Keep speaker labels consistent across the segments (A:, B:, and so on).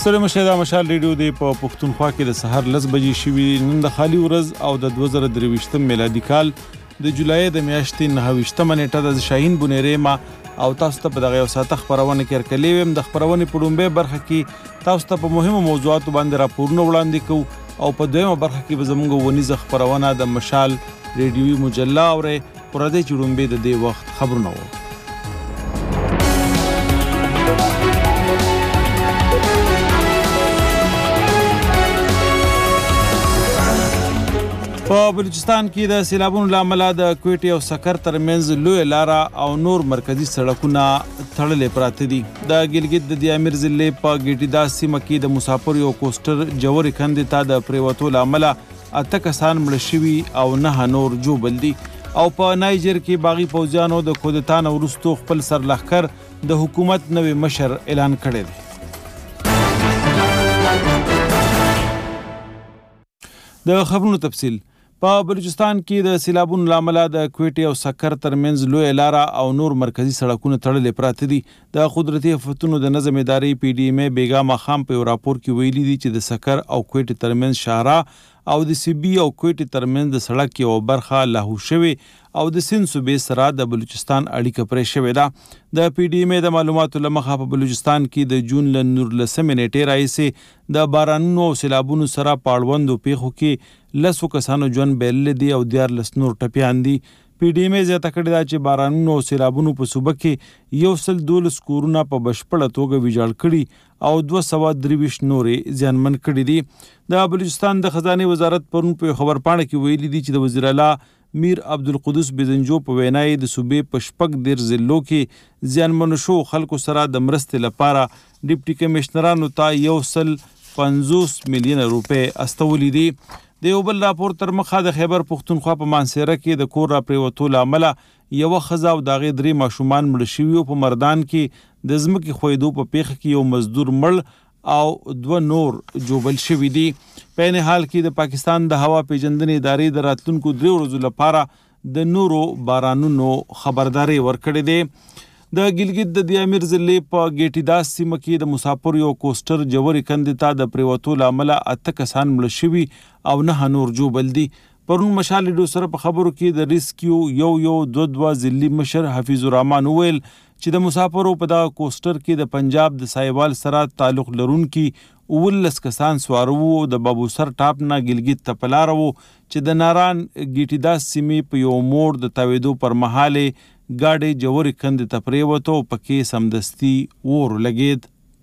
A: ستړي مشه دا مشال ریډیو دی په پښتونخوا کې د سهار 10 بجې شوي. نن د خالي ورځ او د 2023 میلادي کال د جولای د میاشتې 9 نیټه د شاهین بونیرې ما او تاسو ته په دغه یو ساعت خبرونه کې ورکلې ویم. د خبرونې په لومبه برخه کې تاسو ته په مهمو موضوعاتو باندې راپورونه وړاندې کوو او په دویمه برخه کې به زموږ ونیزه خبرونه د مشال ریډیوي مجله اورې پردې چې لومبه د دې وخت خبرونه وو. په بلوچستان کې د سیلابونو له امله د کوټې او سکر ترمنځ لوی لاره او نور مرکزی سړکونه تړلې پراته دي. د ګلګت د دیامر ضلع په ګیټیدا سیمه کې د مسافر یو کوسټر جوړې کندې ته د پریوتو له امله 8 کسان مړه شوي او 9 نور جوبل دي. او په نایجر کې باغی پوځیانو د کودتا نه وروسته خپل سرلښکر د حکومت نوی مشر اعلان کړی دی. د خبرونو تفصیل په بلوچستان کې د سیلابونو له امله د کوټې او سکر ترمنځ لوی لاره او نور مرکزی سړکونه تړلې پراته دي. د قدرتي آفتونو د نظم ادارې پی ډي ایم ای بیګا ماښام په یو راپور کې ویلي دي چې د سکر او کوټې ترمنځ شاهراه او د سی بي او کوټې ترمنځ د سړک یو برخه لاهو شوې او د سند صوبې سره د بلوچستان اړیکه پرې شوې ده. د پی ډي ایم ای د معلوماتو له مخه په بلوچستان کې د جون له 19 نیټې راهیسې د بارانونو او سیلابونو سره په اړوندو پیښو کې 10 کسانو ژوند بایللی دی او 14 نور ټپیان دي. پی ډي ایم ای زیاته کړې ده چې بارانونو او سیلابونو په صوبه کې 112 کورونه په بشپړه توګه ویجاړ کړي او 223 نورې زیانمن کړي دي. د بلوچستان د خزانه وزارت پرون په خبرپاڼه کې ویلي دي چې د وزیر اعلی میر عبدالقدوس بزنجو په وینای د صوبې په شپږ دیر ضلعو کې زیانمن شو خلکو سره د مرستې لپاره ډیپټي کمشنرانو ته 150 میلیون روپۍ استولې دي. د یو بل راپور تر مخه د خیبر پښتونخوا په مانسیره کې د کور را پریوتو له امله یوه ښځه او د هغې 3 ماشومان مړه شوي او په مردان کې د ځمکې ښویېدو په پیښه کې یو مزدور مړ او 2 نور جوبل شوي دي. په عین حال کې د پاکستان د هوا پیژندنې ادارې د راتلونکو 3 ورځو لپاره د نورو بارانونو خبرداري ورکړې ده. د ګلګت د دیامر ضلع په ګیټیدا سیمه کې د مسافر یو کوسټر جوړې کندې ته د پریوتو له امله 8 کسان مړه شوي او 9 نور جوبل دي. پرون مشال ریډیو سره په خبرو کې د ریسکیو یو 2 ضلعي مشر حفیظ الرحمن وویل چې د مسافرو په دغه کوسټر کې د پنجاب د سایوال سره تعلق لرونکي 19 کسان سوار وو. د بابوسر ټاپ نه ګلګت ته په لاره وو چې د ناران ګیټیدا سیمې په یو موړ د تاوېدو پر مهال गाड़ी जवरी कंद तपरेवतो पक्के समदस्ती और लगेद.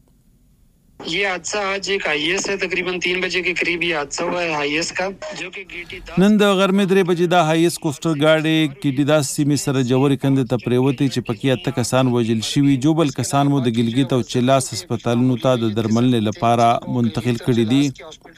B: ये हादसा आज एक हाईएस है तकरीबन 3 बजे के करीब ये हादसा हुआ है हाईएस का जो कि गिटी
A: नंद गरमे 3 बजे दा हाईएस कोस्टर गाड़ी गिटीदा सीमी सर जवरी कंद तपरेवती چې پکې 8 کسان وژل شوي جوبل کسان مو د ګلګت او چلاس هسپتالونو ته د درملنې لپاره منتقل کړي دي.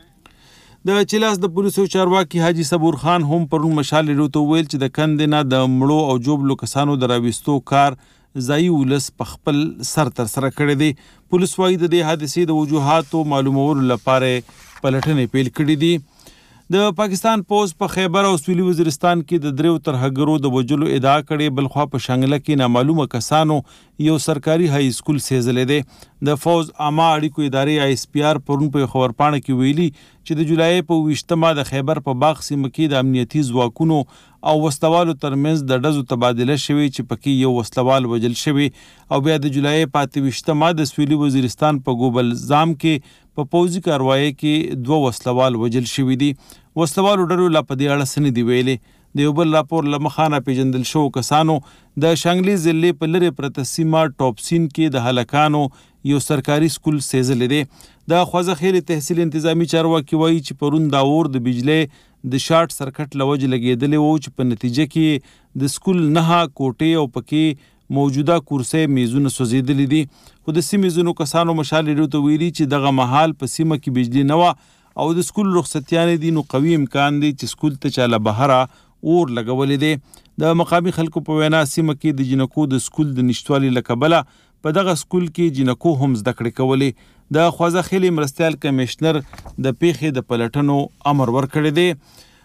A: د چلاس د پولیسو چارواکي حاجی صبور خان هم پرون مشال ریډیو ته ویل چې د کندې نه د مړو او جوبلو کسانو د راوستو کار ځایي ولس په خپل سر تر سره کړی دی. پولیس وايي د دې حادثې د وجوهاتو معلومولو لپاره پلټنې پیل کړي دي. د پاکستان پوز په خیبر او سویلي وزیرستان کې د 3 ترهګرو د وجلو ادعا کړې بلخوا په شانګله کې نامعلومه کسانو یو سرکاري های سکول سیزلې ده. د فوز عامه اړیکو ادارې آی اس پی آر پرون په خبرپاڼه کې ویلي چې د جولای په 20مه د خیبر په باغ سیمه کې د امنیتي ځواکونو او وسلوالو ترمنځ د ډزو تبادله شوې چې پکې یو وسلوال وژل شوی او بیا د جولای په 28مه د سویلي وزیرستان په ګوبل ځام کې په پوځي کاروایی کې 2 وسلوال وژل شوي دي. وسلوالو ډلو لا په دې اړه څه نه دي ویلي. د یو بل راپور له مخه نه پیژندل شوو کسانو د شانګلي ضلع په لرې پرته سیمه ټاپسین کې د هلکانو یو سرکاري سکول سیزلې دی. د خوځخیل تحصیل انتظامی چارواکي وایي چې پرون دا اور د بجلی د شارټ سرکټ لوجه لګېدلې وو چې په نتیجه کې د سکول 9 کوټې او پکې موجوده کورسې میزونه سوځېدلې دي. خو د سیمې ځینو کسانو مشال ریډیو ته ویلي چې دغه مهال په سیمه کې بجلی نه وه او د سکول رخصتیانې دي نو قوي امکان دی چې سکول ته چا له بهره اور لګولې دی. د مقامي خلکو په وینا سیمه کې د جنکو د سکول د نشتوالي له کبله په دغه سکول کې جنکو هم زده کړې کولې. د خوځخیل مرستیال کمشنر د پیښې د پلټنو امر ورکړی دی.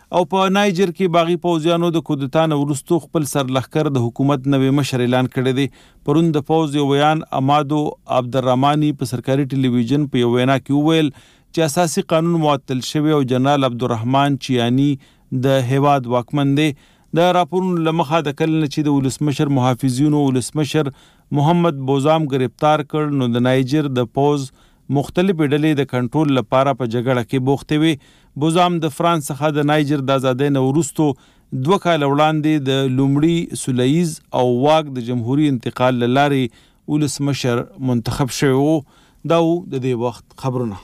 A: او په نایجر کې باغی پوځیانو د کودتا نه وروسته خپل سرلښکر د حکومت نوې مشر اعلان کړی دی. پرون د پوځ یو بیان امادو عبدالرحماني په سرکاري ټلویزیون په یو وینا کې وویل چې اساسي قانون معطل شوی او جنرال عبدالرحمن چیانی د هیواد واکمن دی. د راپورونو له مخه د کله نه چې د ولسمشر محافظینو ولسمشر محمد بوزام گرفتار کړ نو د نایجر د پوځ مختلفې ډلې د کنټرول لپاره په جګړه کې بوختې وي. بوزام د فرانس څخه د نایجر د ازادۍ نه وروسته 2 کاله وړاندې د لومړي سولیز او واک د جمهوریت انتقال له لارې ولسمشر منتخب شوی و. دا و د دې وخت خبرونه.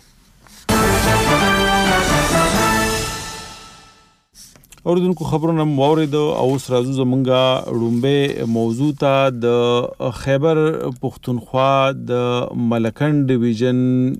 A: اوردونکو خبرونه واورید او اوس راځو زمونږه رومبه موضوع ته. د خیبر پختونخوا د ملکنډ ډیویژن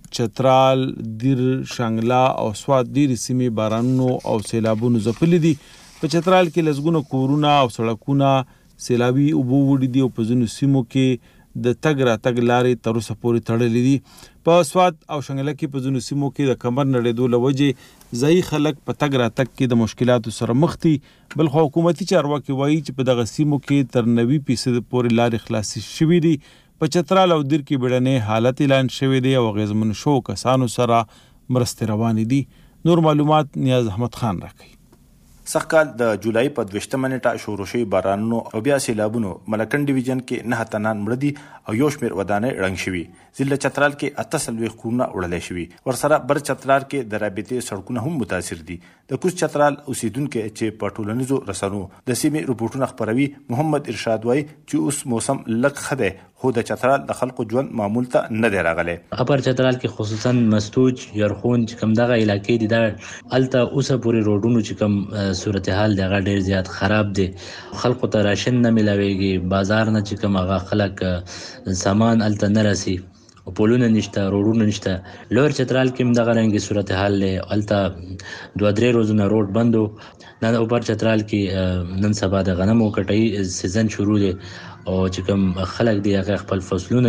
A: چترال دیر شانګلا او سوات ډیر سیمې بارانونو او سیلابونو ځپلي دي. په چترال کې لږونه کورونه او سړکونه سیلابي اوبو وړي دي او په ځینو سیمو کې د تګ راتګ لارې تر اوسه پورې تړلې دي. په سوات او شانګلا کې په ځینو سیمو کې د کمر نړېدو له وجې ځایي خلک په تګ راتګ کې د مشکلاتو سره مخ دي. بلخو حکومتي چارواکي وایي چې په دغه سیمو کې تر 90% پورې لارې خلاصې شوي دي. په چترال او دیر کې بیړنی حالت اعلان شوی دی او اغیزمن شو کسانو سره مرستې روانې دي. نور معلومات نیاز احمد خان راکوي.
C: سږکال د جولای په 22 نیټه شروع شوي بارانونو او بیا سیلابونو ملکنډ ډیویژن کې 9 تنان مړه دي او یو شمېر ودانۍ ړنګ شوي. ضلع چترال کې 48 کورونه وړلی شوي. ورسره بر چترال کې د رابطې سړکونه هم متاثر دي. د کوز چترال اوسیدونکي چې په ټولنیزو رسنو د سیمې رپورټونه خپروي محمد ارشاد وایي چې اوس موسم لږ ښه دی خو د چترال د خلکو ژوند معمول ته نه دی راغلی.
D: اپر چترال کې خصوصا مستوج یرخون چې کوم دغه علاقې دي دا الته اوسه پورې روډونو چې کوم صورتحال دغه ډیر زیات خراب دي. خلکو ته راشن نه ملاويږي. بازار نه چې کوم هغه خلک سامان الته نه راسي. پولونه نشته، روډونه نشته. لوړ چترال کې هم دغه رنګي صورتحال له الته 2-3 روزونه روډ بندو. نن اوپر چترال کې نن سبا د غنمو کټۍ سیزن شروع دی او چې کوم خلک دی هغه خپل فصلونه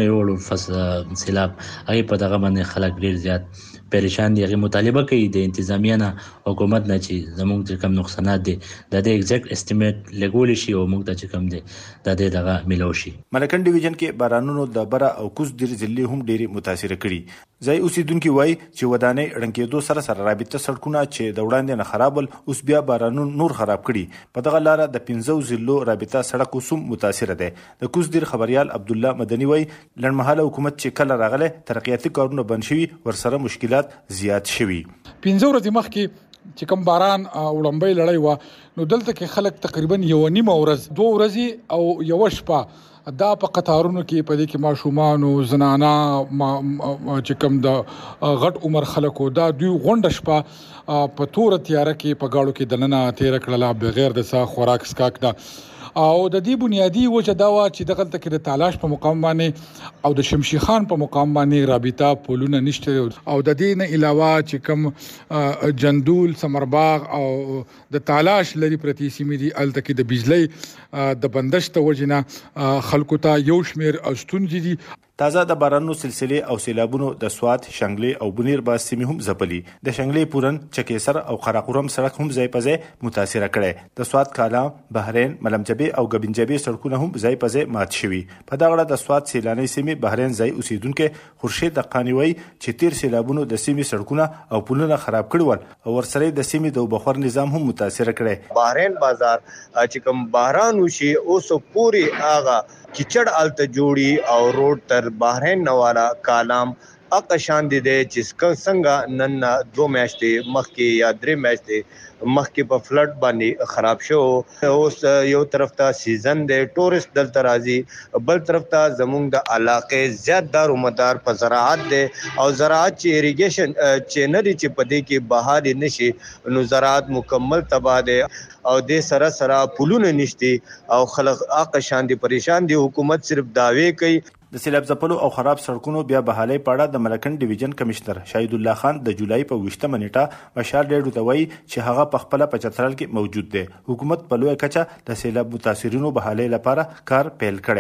D: یوړو سیلاب هغه په دغه باندې خلک ډیر زیات پریشان دي. هغه مطالبه کوي د انتظامیه نه حکومت نه چې زموږ چې کوم نقصانات دي د دې ایگزیکټ اسټیمیټ لګول شي او موږ ته چې کوم دي د دې دغه ملو شي.
C: ملکنډ ډیویژن کې بارانونو د بره او کوز دیر ضلع هم ډېری متاثر کړي. ځای اوسیدونکي وایي چې ودانۍ ړنګېدو سره سره رابطه سړکونه چې د وړاندې نه خرابل اوس بیا بارانونو نور خراب کړي. په دغه لاره د 15 ضلعو رابطه سړک اوس هم متاثر ده. د کوز دیر خبريال عبد الله مدني وایي لړمحاله حکومت چې کله راغله ترقیاتي کارونه بند شوي ورسره مشکلات زیات شوي.
E: 15 ورځې مخکې چې کوم باران وړمبۍ لړۍ و نو دلته کې خلک تقریبا 1.5 ورځ 2 ورځې او یو شپه دا په قطارونو کې په دې کې ماشومان او زنانا چې کوم د غټ عمر خلکو دا دوی غونډه شپه په تور تیاره کې په گاړو کې دننه تیر کړله بغیر د سا خوراک سکاک دا او د دې بنیادی وجه دا و چې دغه تک د تالاش په مقام باندې او د شمشي خان په مقام باندې رابطه پولونه نشته او د دې نه علاوه چې کوم جندول سمرباغ او د تالاش لري پرتی سیمې دي الته کې د بجلی د بندش ته وجنه خلکو ته یو شمیر ستونزې دي.
C: تازه د بارانونو سلسله او سیلابونو د سوات شنګلې او بنیر باز سیمې هم ځپلي. د شنګلې پورن چکیسر او قراقورم سړک هم ځای په ځای متاثر کړي. د سوات کالام بحرین ملمجبي او غبنجبي سړکونه هم ځای په ځای مات شوي. په دغه د سوات سیلاني سیمې بحرین ځای اوسیدونکو خورشید قانوي چې تیر سیلابونو د سیمې سړکونه او پلونه خراب کړي ول او ورسره د سیمې د بخور نظام هم متاثر کړي.
F: بحرین بازار چې کوم باران وشي اوس پوری آغا کیچړ الته جوړي او روډ تر بحرین نوالا کالام اقشان دي چې څنګه نن 2 میاشتې مخکې یا 3 میاشتې مخکې په فلډ باندې خراب شو. اوس یو طرف ته سیزن دی ټورست دلته راځي بل طرف ته زموږ د علاقې زیات دار مدار په زراعت دی او زراعت چې اریګیشن چینل چې پدې کې بحال نشي نو زراعت مکمل تباہ دی او د سره پولونه نشتی او خلک اقشان دي پریشان دي. حکومت صرف دعوی کوي.
C: د سیلاب ځپلو او خراب سړکونو بیا بحالۍ په اړه د ملکنډ ډیویژن کمشنر شهید الله خان د جولای په 20 نیټه بشار ډېډو ته وایي چې هغه په خپل په چترال کې موجود دی. حکومت په لوی کچه د سیلاب متاثرینو بحالۍ لپاره کار پیل کړي.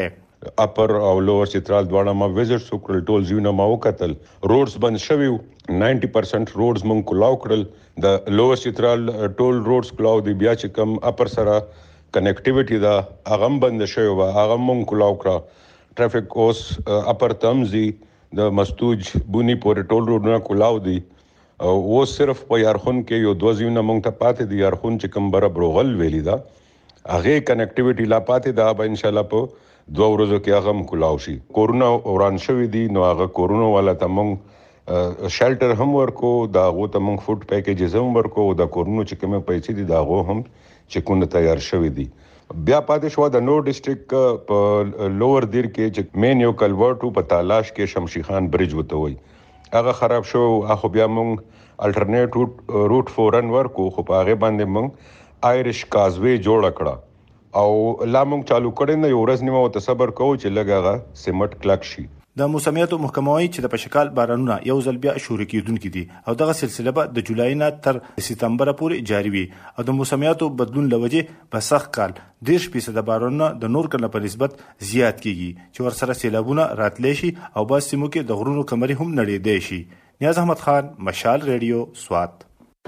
G: اپر او لوور چترال دواړه ما وزټ وکړل، ټول ځایونه ما وکتل. روډز بند شوي 90% روډز مونږ کلاو کړل. د لوور چترال ټول روډز کلاو دي. بیا چې کوم اپر سره کنیکټیویټي دا هغه بند شوی و، هغه مونږ کلاو کړه. ټرافیک اوس اپر تمزي د مستوج بونی پورې ټول روډونه کلاو دي. او صرف په یارخون کې یو دوه ځایونه مونږ ته پاتې دي. یارخون چې کوم بره بروغل ویلي دا هغه کنیکټیویټي لا پاتې دا، به ان شاء الله په 2 ورځو کې هغه مکلاو شي. کورونا وران شوی دي، نو هغه کورونا والا ته مونږ شیلټر هم ورکو، دا غو ته مونږ فوډ پیکیجز هم ورکو، دا کورونا چې کومه پیسې دي دا غو هم چې کونه تیار شوی دي. بیا پاتې شو د نور ډیسټریکټ په لوور دیر کې چې مین یو کلورټو په تالاش کې شمشي خان برج وته وي، هغه خراب شو. اخو بیا مونږ الټرنیټ روټ فورن ورکو، خو په هغه باندې مونږ آیریش کازوی جوړ کړه او لا مونږ چالو کړی نه. یو ورځ نیمه ته صبر کوو چې لګاغه سیمټ کلک شي.
C: د موسمیاتو محکمه وايي چې د پشکال بارانونه یو ځل بیا شروع کیدونکي دي او دغه سلسله به د جولای نه تر سپتمبر پورې جاری وي. او د موسمیاتو بدلون لوجه په سخت کال 10% بارانونه د نور کله په نسبت زیات کیږي چې ورسره سیلابونه راتلی شي او بعض سیمو کې د غرونو کمرې هم نړېدای شي. نیاز احمد خان، مشال ریډیو، سوات.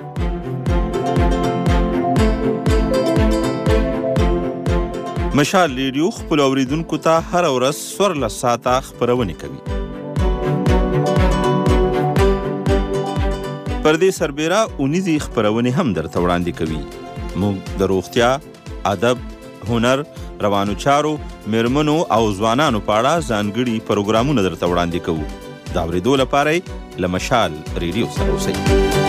H: مشال ریډیو خپل اوریدونکو ته هر ورځ 14 ساعته خبرونه کوي. پر دې سربېره اونیزي خبرونه هم درته وړاندې کوي. موږ د روغتیا، ادب، هنر، روانو چارو، میرمنو او ځوانانو په اړه ځانګړي پروګرامونه درته وړاندې کوو. دا اورېدو لپاره له مشال ریډیو سره اوسئ.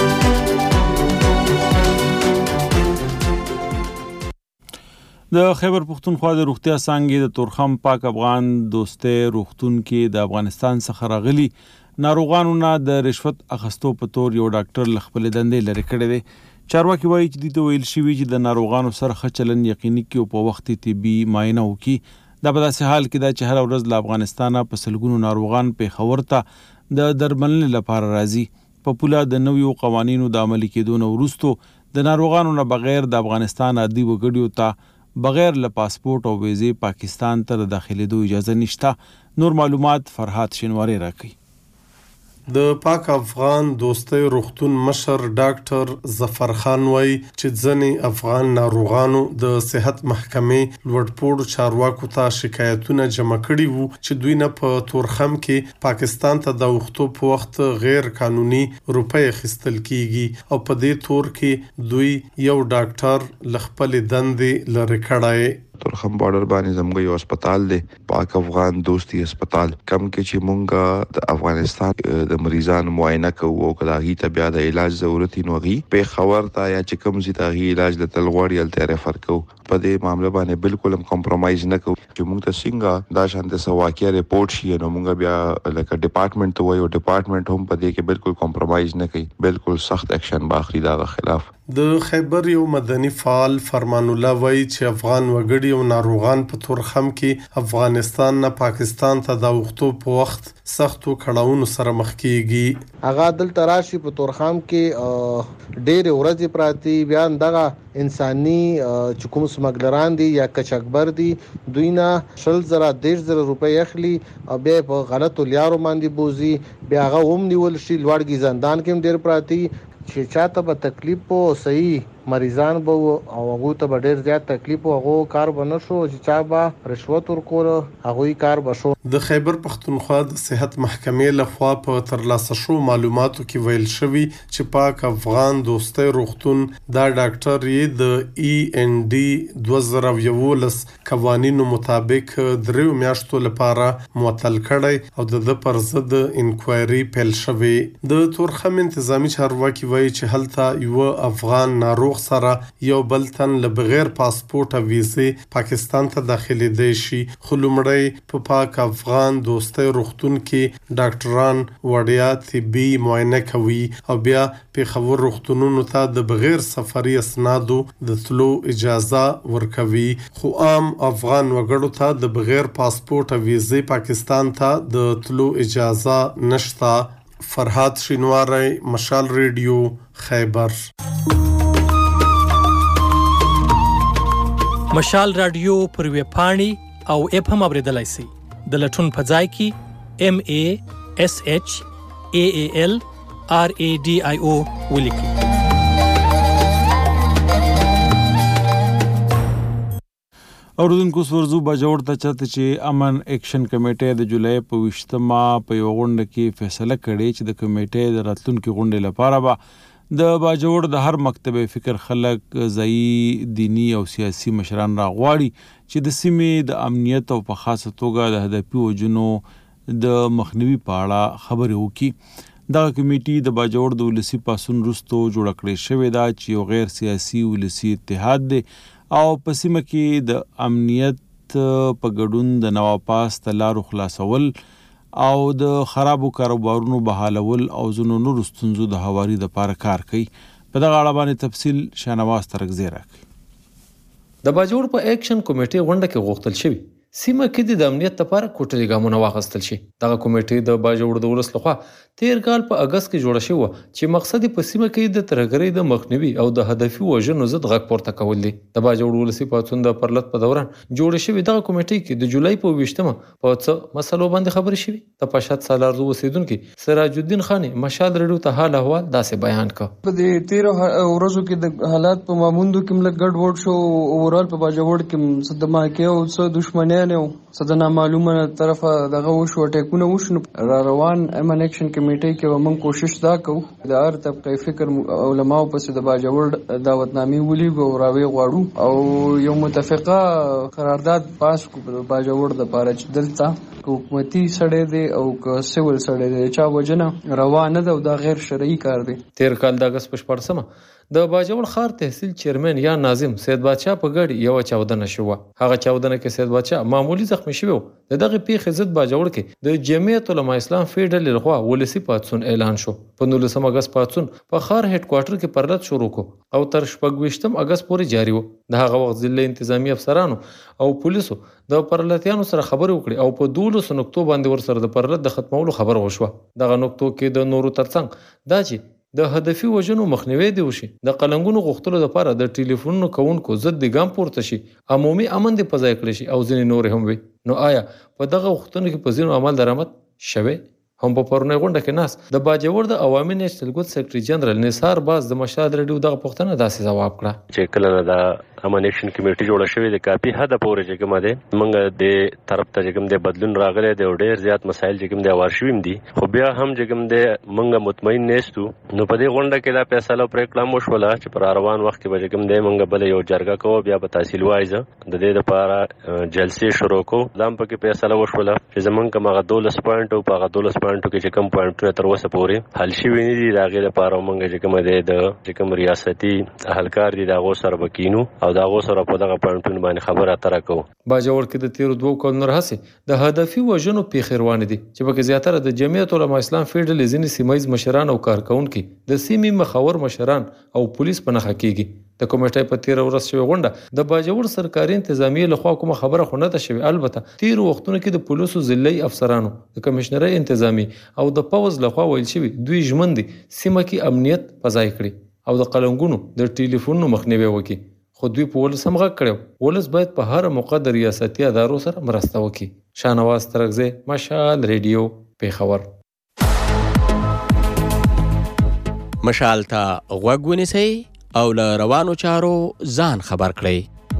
A: د خیبر پختونخوا د روغتیا څانګې د تورخم پاک افغان دوستۍ روغتون کې د افغانستان څخه راغلي ناروغانو نه د رشوت اخیستو په تور یو ډاکټر له خپلې دندې لرې کړی دی. چارواکي وایي چې دوی ته ویل شوي چې د ناروغانو سره ښه چلند یقیني کړي او په وخت طبي معاینه وکړي. دا په داسې حال کې ده چې هره ورځ له افغانستانه په سلګونو ناروغان پېښور ته د درملنې لپاره راځي. په پوله د نویو قوانینو د عملي کېدو نه وروستو د ناروغانو نه بغیر د افغانستان عادي وګړیو ته بغیر له پاسپورت او ویزې پاکستان ته د داخلېدو اجازه نشته. نور معلومات فرحات شینواری راکوي.
I: د پاک افغان دوستۍ روغتون مشر ډاکټر ظفر خان وایي چې ځینې افغان ناروغانو د صحت محکمې لوړپوړو چارواکو ته شکایتونه جمع کړي وو چې دوی نه په تورخم کې پاکستان ته د وختو په وخت غیر قانوني روپۍ اخیستل کیږي او په دې تور کې دوی یو ډاکټر له خپلې دندې لرې کړی.
J: تورخم بارډر باندې زموږ یو هسپتال دی، پاک افغان دوستي هسپتال، کم کې چې مونږ د افغانستان د مریضانو معاینه کوو او کله هغې ته بیا د علاج ضرورت وي نو هغې پېښور ته یا چې کوم ځای ته هغې علاج له تل غواړي هلته ریفر کوو. په دې معامله باندې بالکل هم کمپرومایز نه کوو چې مونږ ته څنګه دا شانته څه واقعه ریپورټ شي نو مونږ بیا لکه ډپارټمنټ ته وایو، ډپارټمنټ هم په دې کې بالکل کمپرومایز نه کوي، بالکل سخت اکشن به اخلي دغه خلاف.
I: د خیبر یو مدني فعال فرمان الله وایي چې افغان وګړي او ناروغان په تورخم کې افغانستان نه پاکستان ته د وختو په وخت سختو کړهونو سره مخ کیږي.
K: هغه دلته راشي په تورخم کې ډېر ورځې پراتی بیا دغه انساني چې کوم سمګلران دي یا کچکبر دي دوی نه 100,000 روپۍ اخلي او بیا په غلطو لیارو باندې بوزي، بیا هغه هم نیول شي. لوړګي زندان کې هم ډېر پراتی چې چاته به تکلیف او صحیح مریضان به او هغه ته به ډېر زیات تکلیف او هغه کار به نه شو چې چا به رشوت ورکول هغه کار به شو.
I: د خیبر پختونخوا د صحت محکمې لخوا په ترلاسه شو معلوماتو کې ویل شوی چې پاک افغان دوستۍ روغتون دا ډاکټر یې د END 2011 قوانینو مطابق 3 میاشتو لپاره معطل کړی او د پر ضد انکوایري پیل شوی. د تورخم انتظامی چارواکي وایي چې هلته یو افغان ناروغ سره یو بل تن له بغیر پاسپورت او ویزې پاکستان ته داخلېدای شي، خو لومړی په پاک افغان دوستۍ روغتون کې ډاکټران وړیا طبي معاینه کوي او بیا پېښور روغتونونو ته د بغیر سفري اسنادو د تلو اجازه ورکوي، خو عام افغان وګړو ته د بغیر پاسپورت او ویزې پاکستان ته د تلو اجازه نشته. فرحات شینواری، مشال ریډیو، خیبر.
L: مشال رادیو پر ویبپاڼې او اپ هم اوریدلای شئ. د لټون په ځای کې MASHAALRADIO ولیکئ.
A: اوردونکو سورزو باجوړ ته چاته چې امن اکشن کمیټه د جولای په 20مه په یو غونډه کې فیصله کړې چې د کمیټې د راتلونکو غونډې لپاره به د باجوړ د هر مکتب فکر خلک ځایي دینی او سیاسي مشران راغواړي چې د سیمې د امنیت او په خاصه توګه د هدفي وجنو د مخنیوي په اړه خبرې وکړي. دا کمیټه د باجوړ د ولسی پاسون وروسته جوړ کړې شوې ده چې یو غیر سیاسي ولسی اتحاد دی او په سیمه کې د امنیت په ګډون د نواپاس ته لارو خلاصول او د خرابو کاروبارونو بحالول او ځینو نورو ستونزو د هواري لپاره کار کوي. په دغه اړه باندې تفصیل شاهنواز ترکزی راکړي.
M: د باجوړ په اکشن کمیټې غونډه کې غوښتل شوی سیمه کې د امنیت لپاره کوټلي ګامونه واخیستل شي. دغه کمیټې د باجوړ د ولس لخوا تیر کال په اگست کې جوړه شوه چې مقصد په سیمه کې د ترهګرۍ د مخنیوي او د هدفي وژنو ضد غږ پورته کول دي. د باجوړ ولسی پاڅون د پرلط په دوران جوړه شوې دغه کمیټې کې د جولای په 20مه په څه مسلو باندې خبرې شوې. د پاشات سالارزو اوسیدونکو سراج الدین خان مشال رډیو ته حال احوال داسې بیان کړ.
N: په دې 13 ورځو کې د حالات په ماموندو کې ملګ ګډ وډ شو. اورال په باجوړ کې صدمه کې او څه دښمنیان او صدنا معلومه طرفه دغه وشو ټیکونه وشو. روان امن اکشن کمیټې کې ومن کوشش دا کو د هر طبقه فکر علماء پس د باجوړ دعوتنامې ولېږو او راوي غواړو او یو متفقه قرارداد پاس کو باجوړ د پاره چې دلته حکومتي سړی دی او سیول سړی دی چا وجنه روانه ده او دا غیر شرعي کار دی.
M: تیر کال د اگست په 14مه د باجوړ خار تحصیل چیرمن یا ناظم سید بادشاه په ګډ یو چاودنه شوه. هغه چاودنه کې سید بادشاه معمولی زخمی شوی. دغه پیښې ضد باجوړ کې د جمعیت العلماء اسلام فیډرل لخوا ولسی پاتسون اعلان شو. په 19 اگست پاتسون په خار هډ کوارټر کې پرلط شروع کو او تر 28 اگست پورې جاری و. د هغه وخت ضلع انتظامی افسرانو او پولیسو د پرلطیانو سره خبرې وکړي او په 12 نقطو باندې ورسره د پرلط د ختمولو خبر وشوه. دغه نقطو کې د نورو ترڅنګ دا چې د هدفي وژنو مخنیوي دی وشي، د قلنګونو غوښتلو لپاره د ټلیفونونو کوونکو ضد د ګام پورته شي، عمومي امن دی په ځای کړی شي او ځینې نور هم وي. نو آیا په دغه وختونو کې په ځینو عمل درآمد شوی؟ هم په پرونی غونډه کې ناس د باجوړ د عوامي نېشنل ګوند سیکرټري جنرال نثار باز د مشهد رډیو دغه پوښتنه داسې جواب کړه
O: چې کله د امن اکشن کمیټه جوړه شوې د کافي حد پورې چې کومه ده موږ د طرف ته چې کوم د بدلون راغلی دی او ډېر زیات مسایل چې کوم د وارشویم دي، خو بیا هم چې کوم د موږ مطمئن نهستو. نو په دې غونډه کې دا فیصله پریکړه مو شوله چې پر روان وخت کې به کوم د موږ بل یو جرګه کوو، بیا په تحصیل وایزه د دې لپاره جلسې شروع کوو. دام په کې فیصله وشوله چې زمونږ کومه 12 پوینټ او په 12 پوینټو کې چې کوم پوینټونه تر اوسه پورې حل شوي نه دي، د هغې لپاره موږ چې کومه د چې کوم ریاستي اهلکار دي د هغو سره به کینو او د هغو سره په دغه پوینټونو باندې خبره اتره کوو.
M: باجوړ کې د تیرو 2 کلونو راهیسې د هدفي وژنو پیښې روانې دي چې پکې زیاتره د جمعیت العلماء اسلام فیډرل ځینې سیمه ییز مشران او کارکونکي د سیمې مخور مشران او پولیس په نښه کېږي. د کمیټې په 13 ورځ شوې غونډه د باجوړ سرکاري انتظامیه لخوا کومه خبره خو نه ده شوې. البته تیرو وختونو کې د پولیسو ضلعي افسرانو د کمشنرۍ انتظامی او د پوز لخوا ویل شوی دوی ژمن دي سیمه کې امنیت په ځای کړي او د قلنګونو د ټلیفونونو مخنیوي وکړي. خو دوی په ولس هم غږ کړی، ولس باید په هر موقع د ریاستي ادارو سره مرسته وکړي. شاهنواز ترکزی، مشال ریډیو، پیښور.
P: مشال ته غوږ ونیسئ او له روانو چارو ځان خبر کړئ.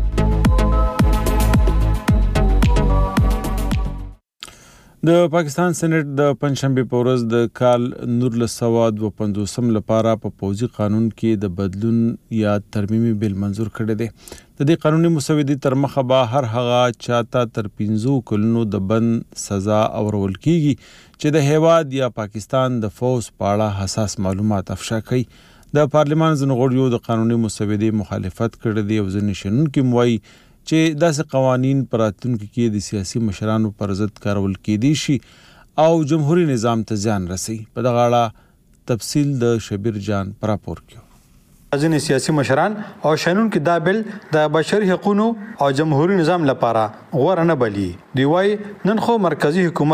A: د پاکستان سېنات د پنځشنبې په ورځ د کال 1952 لپاره په پوځي قانون کې د بدلون یا ترمیمي بل منظور کړی دی. د دې قانوني مسودې تر مخه به هر هغه چاته تر 15 کلونو د بند سزا اورول کیږي چې د هیواد یا پاکستان د فوج په اړه حساس معلومات افشا کوي. د پارلمان ځینو غړیو د قانوني مسودې مخالفت کړی دی او ځینې شنونکي وایي چې داسې قوانین په راتلونکي کې د سیاسي مشرانو پر ضد کارول کېدی شي او جمهوریت نظام ته زیان رسوي. په دغه اړه تفصیل د شبیر جان پر راپور کې.
Q: ځینې سیاسي مشران او شنونکي دا بل د بشري حقوقو او جمهوریت نظام لپاره غوړه نه بلی. دی وايي نن خو مرکزی حکومت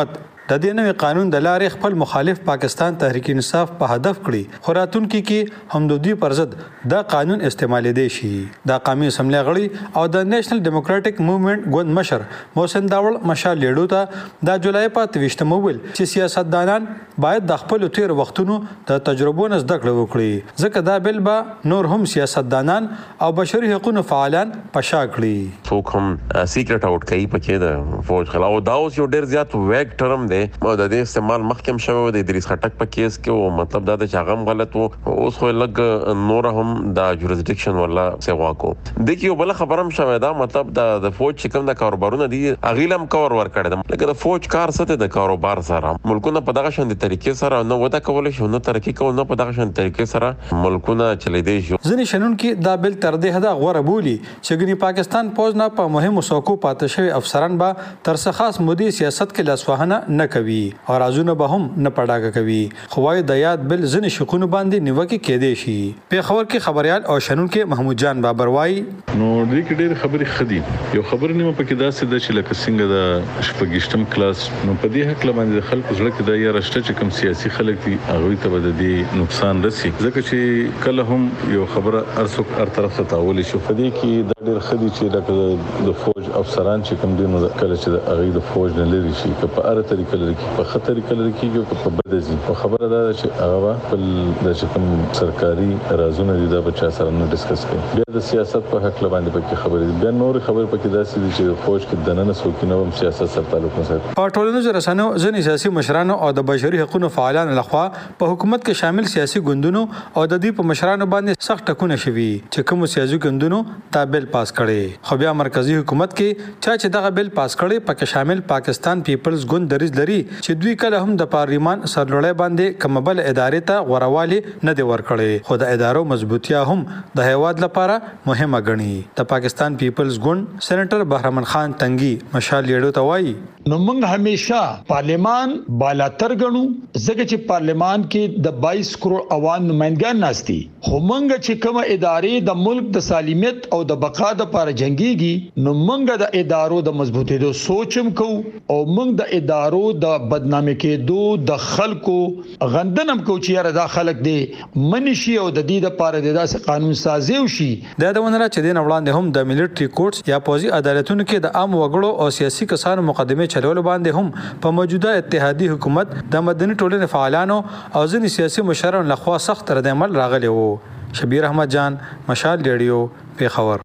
Q: د دې نوي قانون د لارې خپل مخالف پاکستان تحریک انصاف په هدف کړي خو راتلونکي کې هم د دوی پر ضد دا قانون استعمالېدی شي. د قومي اسمبلی غړي او د نیشنل ډیموکراټک موومېنټ ګوند مشر محسن داوړ مشال لیډو ته د جولای په 28 وویل چې سیاستدانان باید د خپل تیر وختونو د تجربو نه زده کړه وکړي ځکه دا بل به نور هم سیاستدانان او بشري حقوقو فعالان پشا کړي.
R: څوک هم سیکرټ آوټ کوي پکې د فوج خلاف دا اوس یو ډیر زیات ویګ ټرم دی او د دې استعمال مخکم شوی د ادریس خټک په کیس کې او مطلب دا د چاغم غلط وو اوس خو لګ نور هم د جوریسډکشن ولا سیوا کو د کیو بل خبرم شوی دا مطلب د فوج چې کوم د کاروبارونه دي اغیلم کور ور کړی لکه د فوج کار ست د کاروبار سره ملکونه په دغه شان د طریقې سره نو ودا کول شي نو ترقی کول نو په دغه شان طریقې سره ملکونه چلیدي شي.
Q: ځینې شنونکو دا بل تر دې حدا غوړه بولی چې ګنی پاکستان پوز نه په مهمو څوکو پاتې شوی افسران به تر څه خاص مودي سیاست کې لاسوهنه نه کوي او رازونه به هم نه پړاګه کوي خو وايي د یاد بل ځینې شکونه باندې نیوکه کېدې شي. په خبر کې خبريال او شنونکو محمود جان بابر وايي
S: نو دې کې ډېر خبرې خدي یو خبر نیمه پکې داسې د چې لکه څنګه د شپږشتم کلاس نو په دې حق باندې خلکو زړه کې د یا رشته چې کوم سیاسي خلک دي هغه ته به د نقصان رسي ځکه چې کله هم یو خبره ارڅوک هر طرف ته تاول شي په دې کې د ډېر خدي چې د فوج افسران چې کوم دي نو کله چې د هغه د فوج نه لري شي که په اړه طریقې لري کې په خطر کې لري کې په بدزي او خبره دا چې هغه خپل د کوم سرکاري رازونه دي دا بچا سره نه ډیسکس کوي بیا د سیاست په حق باندې پکې خبرې بیا نور خبر پکې داسې دي چې فوج کې دننه سوکینه هم سیاست سره تعلق نه ساتي.
Q: په ټولنیزو رسنیو ځینې سیاسي مشرانو او د بشري حقوقو فعالانو لخوا په حکومت کې شامل سیاسي ګوندونو او د دې په مشرانو باندې سخت ټکونه شوي چې کوم سیاسي ګوندونو دا بل پاس کړي خو بیا مرکزی حکومت کې چې دغه بل پاس کړي پکې شامل پاکستان پیپلز ګوند دریځ لري چې دوی کله هم د پارلیمان سرلوړی باندې کوم بل ادارې ته غوړوالی نه دی ورکړي خو د ادارو مضبوطیا هم د هیواد لپاره مهمه ګڼي. د پاکستان پیپلز ګوند سېنیټر بهرمن خان تنګي مشال لیډو ته وایي
T: نو موږ همیشه پارلیمان بالاتر ګڼو ځکه چې پارلیمان کې د 22 کروڑ عوام نمائندګان ناشتي خو موږ چې کوم ادارې د ملک د سالمیت او د بقا د لپاره جنگيږي نو موږ د ادارو د مضبوطېدو سوچم کو او موږ د ادارو د بدنامي کېدو د خلکو غندنم کو چې یاره دا خلک دی منشي او د دې لپاره د داسې قانون سازي وشي.
Q: دا د ونره چې د وړاندې هم د ملټري کورټس یا پوزي عدالتونو کې د عام وګړو او سیاسي کسانو مقدمه چلول باندې هم په موجوده اتحادي حکومت د مدني ټولنې فعالانو او ځینې سیاسي مشرانو لخوا سخت رد عمل راغلی وو. شبیر احمد جان مشال ریډیو پیښور.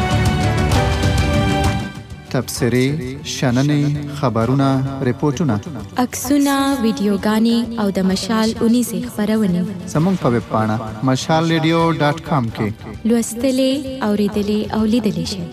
U: تبصرې شننې خبرونه ریپورتونه
V: عکسونه ویډیوګانې او د مشال 19 خبرونه
U: زموږ په ویب پاڼه mashalradio.com کې
V: لوستلې اوریدلې او لیدلې شئ.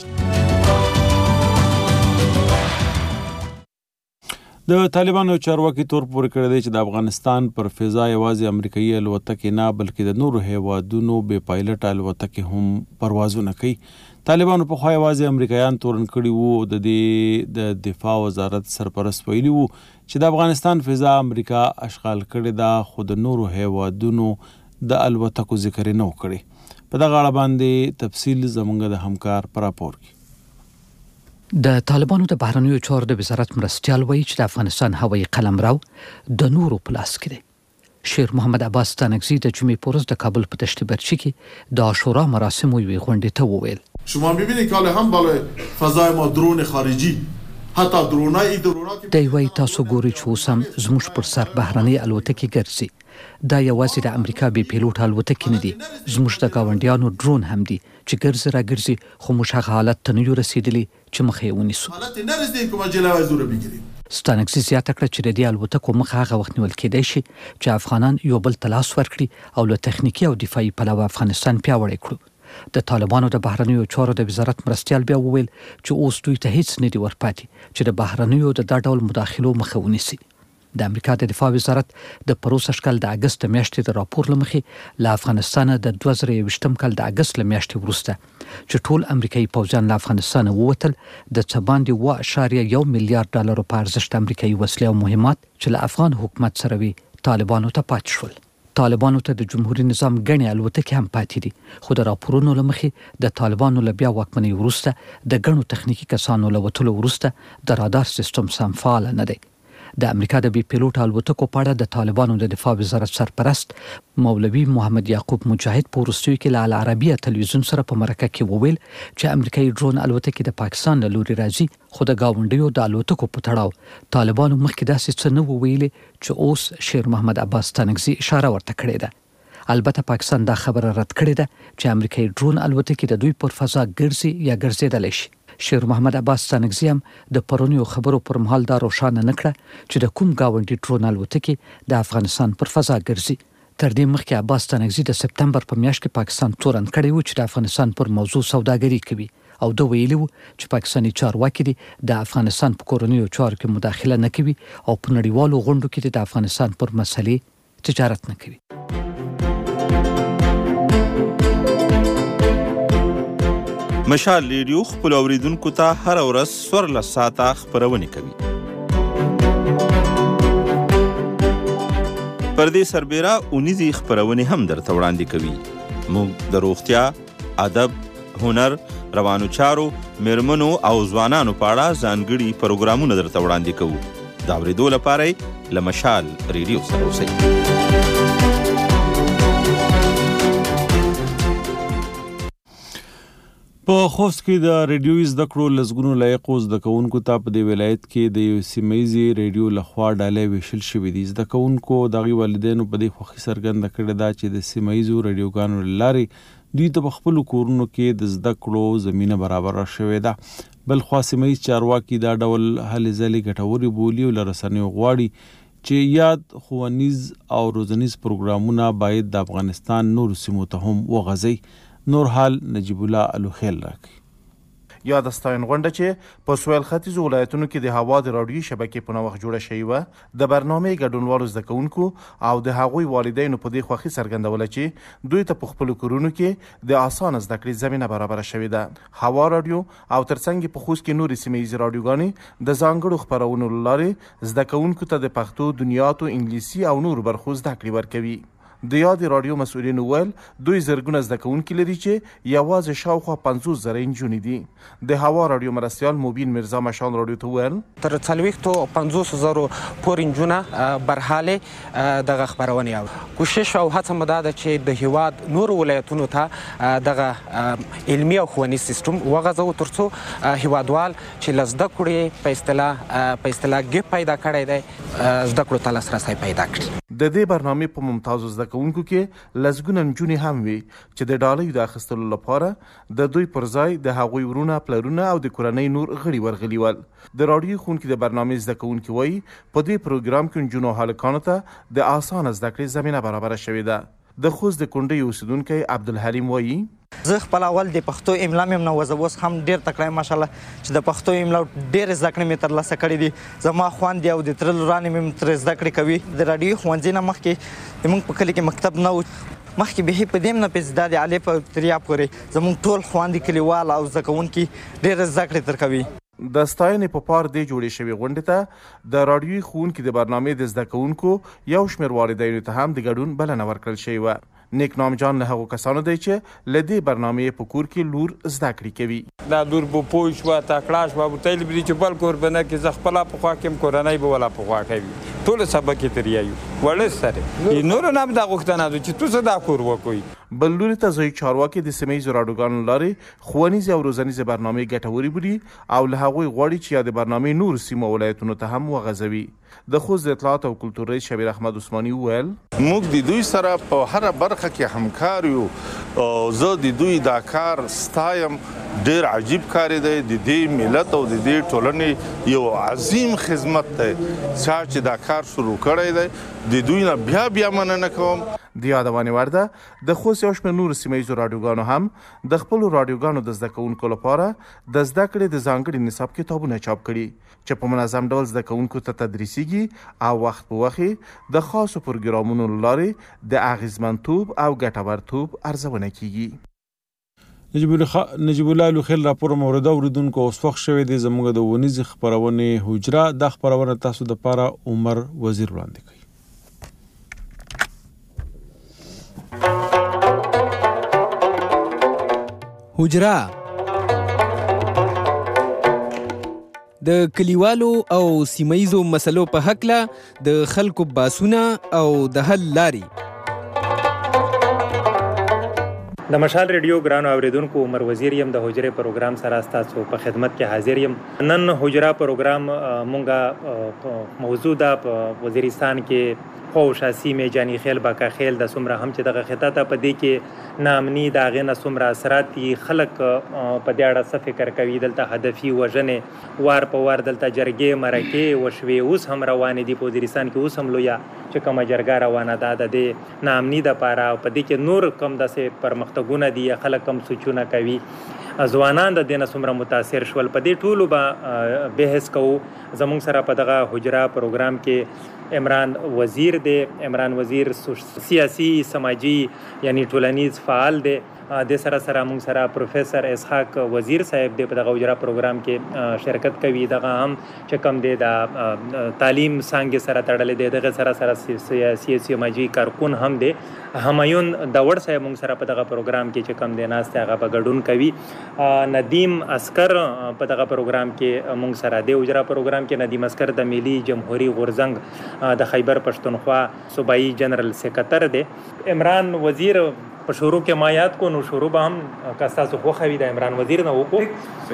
A: د طالبانو چارواکي تور پورې کړی دی چې د افغانستان پر فضا یوازې امریکایي الوتکې نه بلکې د نورو هیوادونو بې پایلټ الوتکې هم پروازونه کوي. طالبانو په خوا یوازې امریکایان تورن کړي وو. د دې د دفاع وزارت سرپرست ویلي وو چې د افغانستان فضا امریکا اشغال کړې ده خو د نورو هیوادونو د الوتکو ذکر نه وکړي. په دغه اړه باندې تفصیل زموږ د همکار پر راپور کې.
W: د طالبانو د بهرنیو چارو د وزارت مرستیال وایي چې د افغانستان هوایي قلمرو د نورو په لاس کې دی. شیر محمد عباس ستانکزی د جمعې په ورځ د کابل په دشت برچی کې د عاشورا مراسم یوې غونډې ته وویل
X: شما می‌بینید که هم بالای فضای ما درون خارجی حتی درونای
W: دی وایي تاسو ګورئ چې اوس هم زموږ پر سر بهرنۍ الوتکې ګرځي. دا یوازې د امریکا بې پیلوټ الوتکې نه دي زموږ د ګاونډیانو ډرون هم دي چې ګرځي را ګرځي خو موږ هغه حالت ته نه یو رسېدلي چې مخه یې ونیسو.
X: حالت نرسیدیم که ما جلوه زوره بگیریم.
W: ستانکزی زیاته کړه چې د دې الوتکو مخه هغه وخت نیول کېدای شي چې افغانان یو بل ته لاس ورکړي او له تخنیکي او دفاعي پلوه افغانستان پیاوړی کړو. د طالبانو د بهرنیو چارو د وزارت مرستیال بیا وویل چې اوس دوی ته هیڅ نه دي ورپاتې چې د بهرنیو د دا ډول مداخلو مخه ونیسي. د امریکا د دفاع وزارت د پروسږ کال د اگست میاشتې د راپور لمخې له افغانستان د 2021 کال د اگست میاشتې وروسته چې ټول امریکایي پوځیان له افغانستان ووتل د څه باندې 1.1 میلیارډ ډالر په ارزښت امریکایي وسلې او مهمات چې له افغان حکومت سره وي طالبانو ته پاتې شول. طالبانو ته د جمهوریت نظام غني الوتکې هم پاتې دي خو د راپورونو لمخې د طالبانو له بیا واکمنۍ وروسته د غنو تخنیکی کسانو له وټلو وروسته د رادار سیستم سم فعال نه دی. د امریکا د بي پیلوټ الوتکو په اړه د طالبانو د دفاع وزارت سرپرست مولوي محمد یعقوب مجاهد په وروستیو کې له العربیه تلویزیون سره په مرکه کې وویل چې امریکایي ډرون الوتکې د پاکستان له لوري راځي، خو د ګاونډیو د الوتکو په تړاو طالبانو مخکې داسې څه نه ویلي چې اوس شیر محمد عباس تنگزي اشاره ورته کړې ده. البته پاکستان دا خبره رد کړې ده چې امریکایي ډرون الوتکې د دوی پر فضا ګرځي یا ګرځېدلی شي. شیر محمد عباس تنگزي هم د پرونیو خبرو پر مهال دا روښانه نه کړه چې د کوم گاونډي ډرون الوتکې د افغانستان پر فضا ګرځي. تر دې مخکې عباس تنگزي د سپتمبر په میاشت کې پاکستان تورن کړی و چې د افغانستان پر موضوع سوداګري کوي او دا ویلي و چې پاکستاني چارواکي دي د افغانستان په کورنیو چارو کې مداخله نه کوي او په نړیوالو غونډو کې د افغانستان پر مسلې تجارت نه کوي.
H: مشال ریډیو خپل اوریدونکو ته هر ورځ 14 ساعته خبرونه کوي. پر دې سربېره اونیزي خبرونه هم درته وړاندې کوي. موږ د روغتیا، ادب، هنر، روانو چارو، میرمنو او ځوانانو په اړه ځانګړي پروګرامونه درته وړاندې کوو. دا اورېدو لپاره له مشال ریډیو سره اوسئ.
A: په خوست کې د ریډیوي زده کړو لسګونو لایقو زده کوونکو ته په دې ولایت کې د یو سیمهیزي ریډیو لخوا ډالۍ ویشل شوې دي. زده کوونکو د هغوی والدینو په دې خوښي څرګنده کړې ده چې د سیمهیزو ریډیوګانو له لارې دوی ته په خپلو کورونو کې د زده کړو زمینه برابره شوې ده. بلخوا سیمهیز چارواکي دا ډول هلې ځلې ګټورې بولي او له رسنیو غواړي چې یاد ښوونیز او روزنیز پروګرامونه باید د افغانستان نورو سیمو ته هم وغځي. نور حال نجیب الله الوخیل راکړي.
C: یا د ستاین غونډه چې په سویل ختیځو ولایتونو کې د هوا د راډیوي شبکې په نوښت جوړه شوې وه، د برنامې ګډونوالو زده کوونکو او د هغوی والدینو په دې خوښي څرګندوله چې دوی ته په خپلو کورونو کې د اسانه زده کړې زمینه برابره شوې ده. هوا راډیو او ترڅنګ په خوست کې نورې سیمهیزې راډیوګانې د ځانګړو خپرونو له لارې زده کوونکو ته د پښتو، دنیاتو، انګلیسي او نورو برخو زده کړې ورکوي. د یادې راډیو مسؤلینو ویل دوی زرګونه زده کوونکي لري چې یوازې شاوخوا 50,000 نجونې دي. د هوا راډیو مرستیال مبین مرزا مشال راډیو ته ویل
B: تر 450,000 پورې نجونه برحاله دغه خبرونه اوري. کوشش او هڅه مو دا ده چې د هیواد نور ولایتونو ته دغه علمي او ښوونیز سیستم وغځو ترڅو هیوادوال چې لزده کړي په اصطلاح ګپ پیدا کړی دی زده کړو ته لاسرسی پیدا کړي.
C: د دې برنامې په ممتازو زده کوونکو کې لسګونه نجونې هم وي چې د ډالیو د اخیستلو لپاره د دوی پر ځای د هغوی ورونه، پلرونه او د کورنۍ نور غړي ورغلي ول. د راډیو ښوونکي د برنامې زده کوونکي وایي په دې پروګرام کې نجونو هلکانو ته د اسانه زده کړې زمینه برابره شوې ده. د خوست د کونډې اوسیدونکی عبدالحلیم وایي
D: زه خپل اول د پښتو املا مې نوزه اوس هم ډېر تکړه ماشاءالله چې د پښتو املا ډېر زده کړې مې ترلاسه کړې دي. زما خویندې او د تره لورانې مې ترې زده کړې کوي. د راډیو ښوونځي نه مخکې زموږ په کلي کې مکتب نه و، مخکې بهي په دې نه پېژ د الف او تریا پورې زموږ ټول خویندې کلیوال او زده کوونکي ډېر زده کړې ترکوي.
C: د ستاینې په پار دې جوړې شوې غونډې ته د راډیوي ښوونکي د برنامې د زده کوونکو یو شمېر والدینو ته هم د ګډون بلنه ورکړل شوې وه. نیک نام جان له هغو کسانو دی چې له دې برنامې په کور کې لور زده کړې کوي.
E: دا لور به پوه شوه، تکړه شوه، ورته ویل به چې بل کور به نه کړي، زه خپله په خوا کړم، کورنۍ به وله په خوا کوي. ټول سبق یې ترې وایو وړه سره نورو نه هم دا غوښتنه ده چې تو څه دا کور وکړئ.
C: بل لوري ته ځایي چارواکي د سیمهیزو راډیوګانو لارې ښوونیزې او روزنیزې برنامې ګټورې بولي او له هغوی غواړي چې یا د برنامې نورو سیمو ولایتونو ته هم وغځوي. د خوست د اطلاعات او کلتور رئیس شبیر احمد عثماني وویل
F: موږ د دوی سره په هر برخه کې همکار یو او زه د دوی دا کار ستایم. ډېر عجیب کار دی. د دې ملت او د دې ټولنې یو عظیم خدمت دی چې دا کار شروع کړی دی. د دوی نه بیا مننه کوم.
C: د یادونې وړ ده د خوست یو شمېر نورو سیمهیزو راډیوګانو هم د خپلو راډیوګانو د زده کوونکو لپاره د زده کړې د ځانګړي نصاب کتابونه چاپ کړي چې په منظم ډول زده کوونکو ته تدریسیږي او وخت په وخت د خاصو پروګرامونو له لارې د اغیزمنتوب او ګټورتوب ارزونه کیږي.
A: نجیب الله الوخیل راپور مورده اوریدونکو اوس وخت شوی دی زموږ د ونیزې خپرونې حجره. دا خپرونه تاسو دپاره عمر وزیر وړاندې کوي.
Y: حجره
G: د کلیوالو او سیمایزو مسلو په هکله د خلکو باسونه او د حل لاري.
I: د مشال ریډیو ګرانو اوریدونکو عمر وزیر یم د حجره پروګرام سره تاسو په خدمت کې حاضر یم. نن حجره پروګرام مونږه موضوع ده په وزیرستان کې خوشا سیمه جانی خیل باکا خیل د سمره هم چې دغه خطه ته پدې کې نامني داغه نه سمره اثرات خلک په دې اړه څه فکر کوي. دلته هدفي وژنې وار په وار دلته جرګې مرکې وشوي اوس هم روانې دي په وزیرستان کې اوس هم لویا چې کومه جرګه روانه ده د نامني د پاره پدې کې نور کم داسې پرمختګونه دي خلک کم سوچونه کوي. ځوانان د دینه سمره متاثر شول. په دې ټولو به بحث کوو. زموږ سره په دغه حجره پروګرام کې عمران وزیر دی. عمران وزیر سیاسي سماجی یعنی ټولنیز فعال دی. د سره موږ سره پروفیسور اسحاق وزیر صاحب دی په دغه حجره پروګرام کې شرکت کوي. دغه هم چې کوم دی د تعلیم څنګه سره تړلې دی. دغه سره سیاسي سماجی کارکون هم دی. همایون داوړ صاحب موږ سره په دغه پروګرام کې چې کوم دی ناست هغه به ګډون کوي. ندیم اسکر په دغه پروګرام کې موږ سره دی. حجره پروګرام کې ندیم اسکر د ملي جمهوریت غورځنګ د خیبر پښتونخوا صوبایي جنرال سیکرټر دی. عمران وزیر په شروع کې ما یاد کو نو شروع به هم کاستاسو خو خوي د عمران وزیر نه وکړو.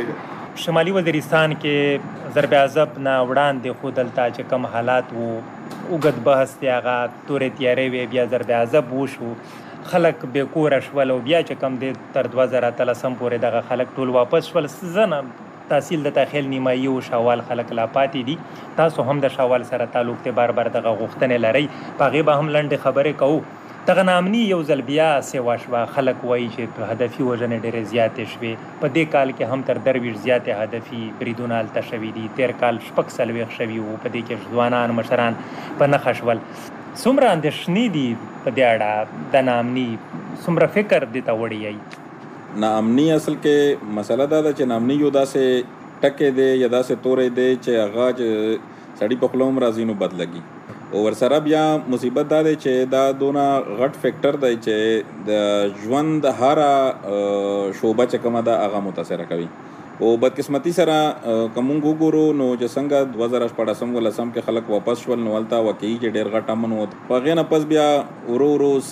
I: شمالي وزیرستان کې ضرب عذاب نه وړاندې خو دلته چې کم حالات وو اوږد بحث دی هغه تورې تیارې وي بیا ضرب عذاب وشو خلک بې کوره شول او بیا چې کم دی تر 2013 پورې دغه خلک ټول واپس شول. زنه تحصیل د تخیل نیمایي او شوال خلک لا پاتې دي. تاسو هم د شوال سره تعلق ته بار بار دغه غوښتنې لري. پاغه به هم لنډه خبرې کوو. دغه نامني یو ځل بیا سیوا شوه. خلک وایي چې هدفي وژنې ډېرې زیاتې شوې. په دې کال کې هم تر 20 زیاتې هدفي بریدونه هلته شوي دي. تېر کال 40 شوي وو. په دې کې ځوانان مشران په نښه شول. څومره اندېښنې دي په دې اړه د نامني څومره فکر دې ته وړی یی؟
J: نامني اصل کې مسله دا ده چې نامني یو داسې ټکې دی یا داسې تورې دی چې هغه سړي په خوله هم راځي نو بد لګي. او ورسره بیا مصیبت دا دی چې دا دونه غټ فیکټر دی چې د ژوند هره شعبه چې کومه ده هغه متاثره کوي. او بدقسمتي سره کومونږ وګورو نو چې څنګه 2014 کې خلک واپس شول نو هلته واقعي چې ډېر غټ امن و. په هغې نه پس بیا ورو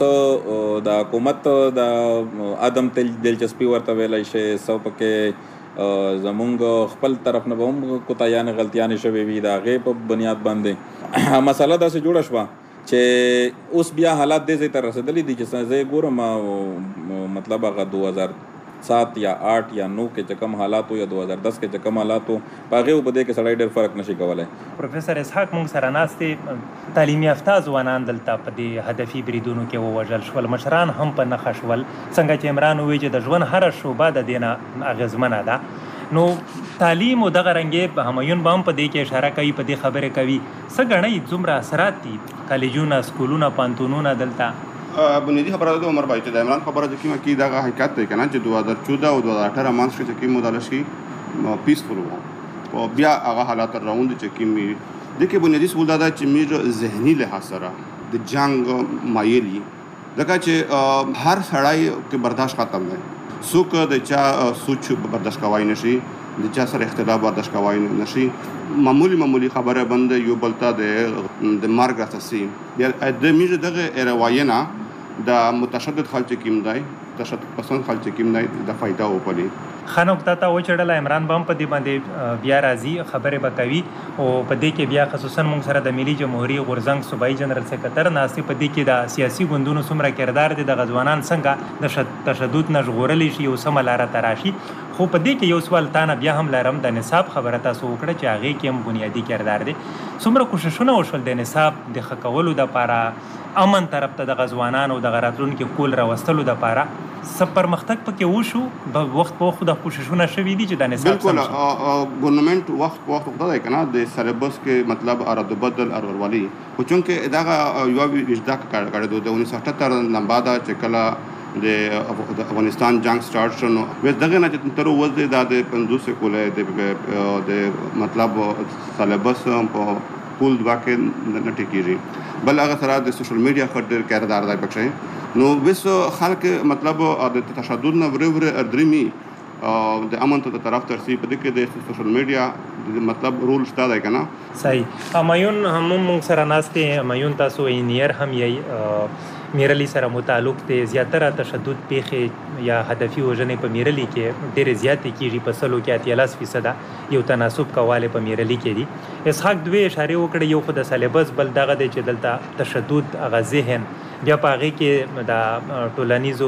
J: د حکومت د عدم دلچسپي ورته ویلی شي. څه پکې زمونږ خپل طرف نه به هم کوتاهیانې غلطیانې شوې وي د هغې په بنیاد باندې مسله داسې جوړه شوه چې اوس بیا حالات دې ځای ته رسېدلي دي چې زه یې ګورم مطلب هغه 2007 یا 8 یا 9 کې چې کوم حالات یا 2010 کې چې کوم حالات په هغې په دې کې سړی ډېر فرق نشي کولی.
I: پروفیسور اسحاق موږ سره ناست دی. تعلیمي یافته ځوانان دلته په دې هدفي بریدونو کې ووژل شول. مشران هم په نښه شول. څنګه چې عمران وویل چې د ژوند هره شعبه د دې نه اغېزمنه ده. نو تعلیم او دغه رنګې همایون به هم په دې کې اشاره کوي په دې خبرې کوي. څه ګڼئ څومره اثرات دي کالجونه سکولونه پانتونونه دلته؟
K: بنیادی خبره ده عمر بای چې د عمران خبره چې کومه کې دغه حقیقت دی کنه چې 2014 او 2018 منځ کې چې کوم مدالشي پیسفول وو او بیا هغه حالات راوند چې کومي د کې بنیادی سبول دا چې میر ذهني لحاظ سره د جنگ مایلی دغه چې هر سړی کې برداشت ختم دی. څوک د چا سوچ برداشت کوي نشي د چا سره اختلاف برداشت کوي نشي. معمولی خبره بند یو بلتا د مرګ اساسي د میجه دغه رواینا د متشدد خلک کیم دی تشدد پسند خلک کیم دی د فائدہ وپلی.
I: خنوک تا و چړل عمران بم په دې باندې بیا راځي خبره وکوي او په دې کې بیا خصوصا موږ سره د ملي جمهوریت غورځنګ صوبایي جنرال سیکرټر ناستي په دې کې د سیاسي ګوندونو څومره کردار دي د غزوانان څنګه د تشدد نه ژغورل شي او سم لاره تراشي. خو په دې کې یو سوال تانه بیا هم لرم د نصاب خبره تاسو وکړه چې هغه کې هم بنیادی کردار دي. څومره کوششونه وشول د نصاب د خکولو د لپاره امن طرف ته د غزوانان او د غراتلونکو کول راوستلو د لپاره سب پرمختګ پکې وشو په وخت په وخت د کوششونه شوي دي چې د نصاب
K: بالکل ګورنمنت وخت وخت کنه د سلیبس کې مطلب ارادو بدل اروروالی خو چونکه دغه یو وجدا کړه د 1978 لمبا دا چې کله د افغانستان جنگ سٹارټ شنو وځ دغه نه چې تر وځ د 50 کوله د مطلب سلیبس په پول واکه نه ټکیږي بل هغه سره د سوشل میډیا خاطر کاردار دی پکې نو وس خلک مطلب د تشدد نه ورور اردرمي د امن ته طرف ترسي په دې کې د سوشل میډیا مطلب رول شته دی کنه.
I: صحیح. همایون هم موږ سره ناستې. همایون تاسو انجینیر هم یې. میرلی سره متعلق دی. زیاتره تشدد پیښې یا هدفي وژنې په میرلی کې ډېرې زیاتې کېږي. په سلو کې 83% یو تناسب کواله په میرلی کې دي. اسحاق دوی اشاره وکړه یو خو د سلیبس بل دغه دی چې دلته تشدد هغه ذهن بیا په هغې کې د ټولنیزو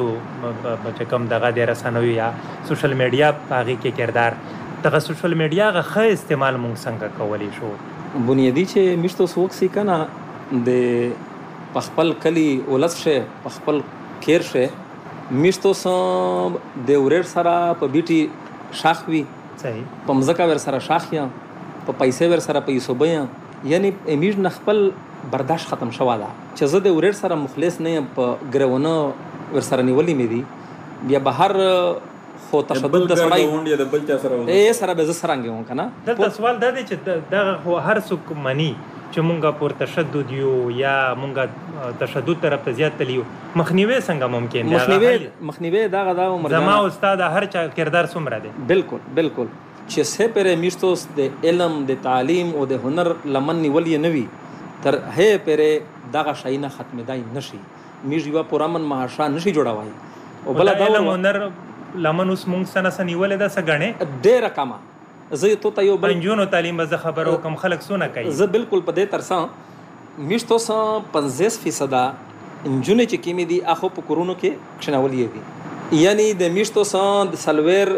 I: چې کوم دغه دی رسنیو یا سوشل میډیا په هغې کې کردار دغه سوشل میډیا هغه ښه استعمال مونږ څنګه کولی شو؟
L: بنیادي چې میشتو سوکسي کنه د په خپل کلی ولس شه په خپل کیر شه میشتو سم د ورېر سره په بیټي شاخ وي.
I: صحیح.
L: په مځکه ور سره شاخ یا په پیسې ور سره پیسو بیا یعنی امیج نه خپل برداشت ختم شوا ده چې زه د ورېر سره مخلص نه یم په ګرونه ور سره نیولې مې دي بیا بهر خو تشدد د سړی
J: د بل چا سره
L: یې سره به زه سرانګ یم کنه.
I: دلته سوال دا دی چې دغه هر څوک مني چې مونږه پر تشدد یو یا مونږه تشدد طرف ته زیات تلیو مخنیوي څنګه ممکن دی؟
L: مخنیوي دغه دا
I: زما استاد هر چا کردار څومره دی؟
L: بالکل چې سه پرې میشتوس د علم د تعلیم او د هنر لمن نیولې نه وي تر هه پرې دغه شای نه ختمېدای نشي. میږي وا پرامن مهاشا نشي جوړوي او بل دا
I: علم هنر لمن اوس مونږ سنه نیولې ده سګنه
L: ډېر کما زه ته یو
I: بنجونو تعلیم به خبرو کم خلک سونه کوي.
L: زه بالکل په دې ترسان میشتو سم 50% انجونې چې کیمې دي اخو په کورونو کې کښنولې دي یعنی د میشتو سم د سلویر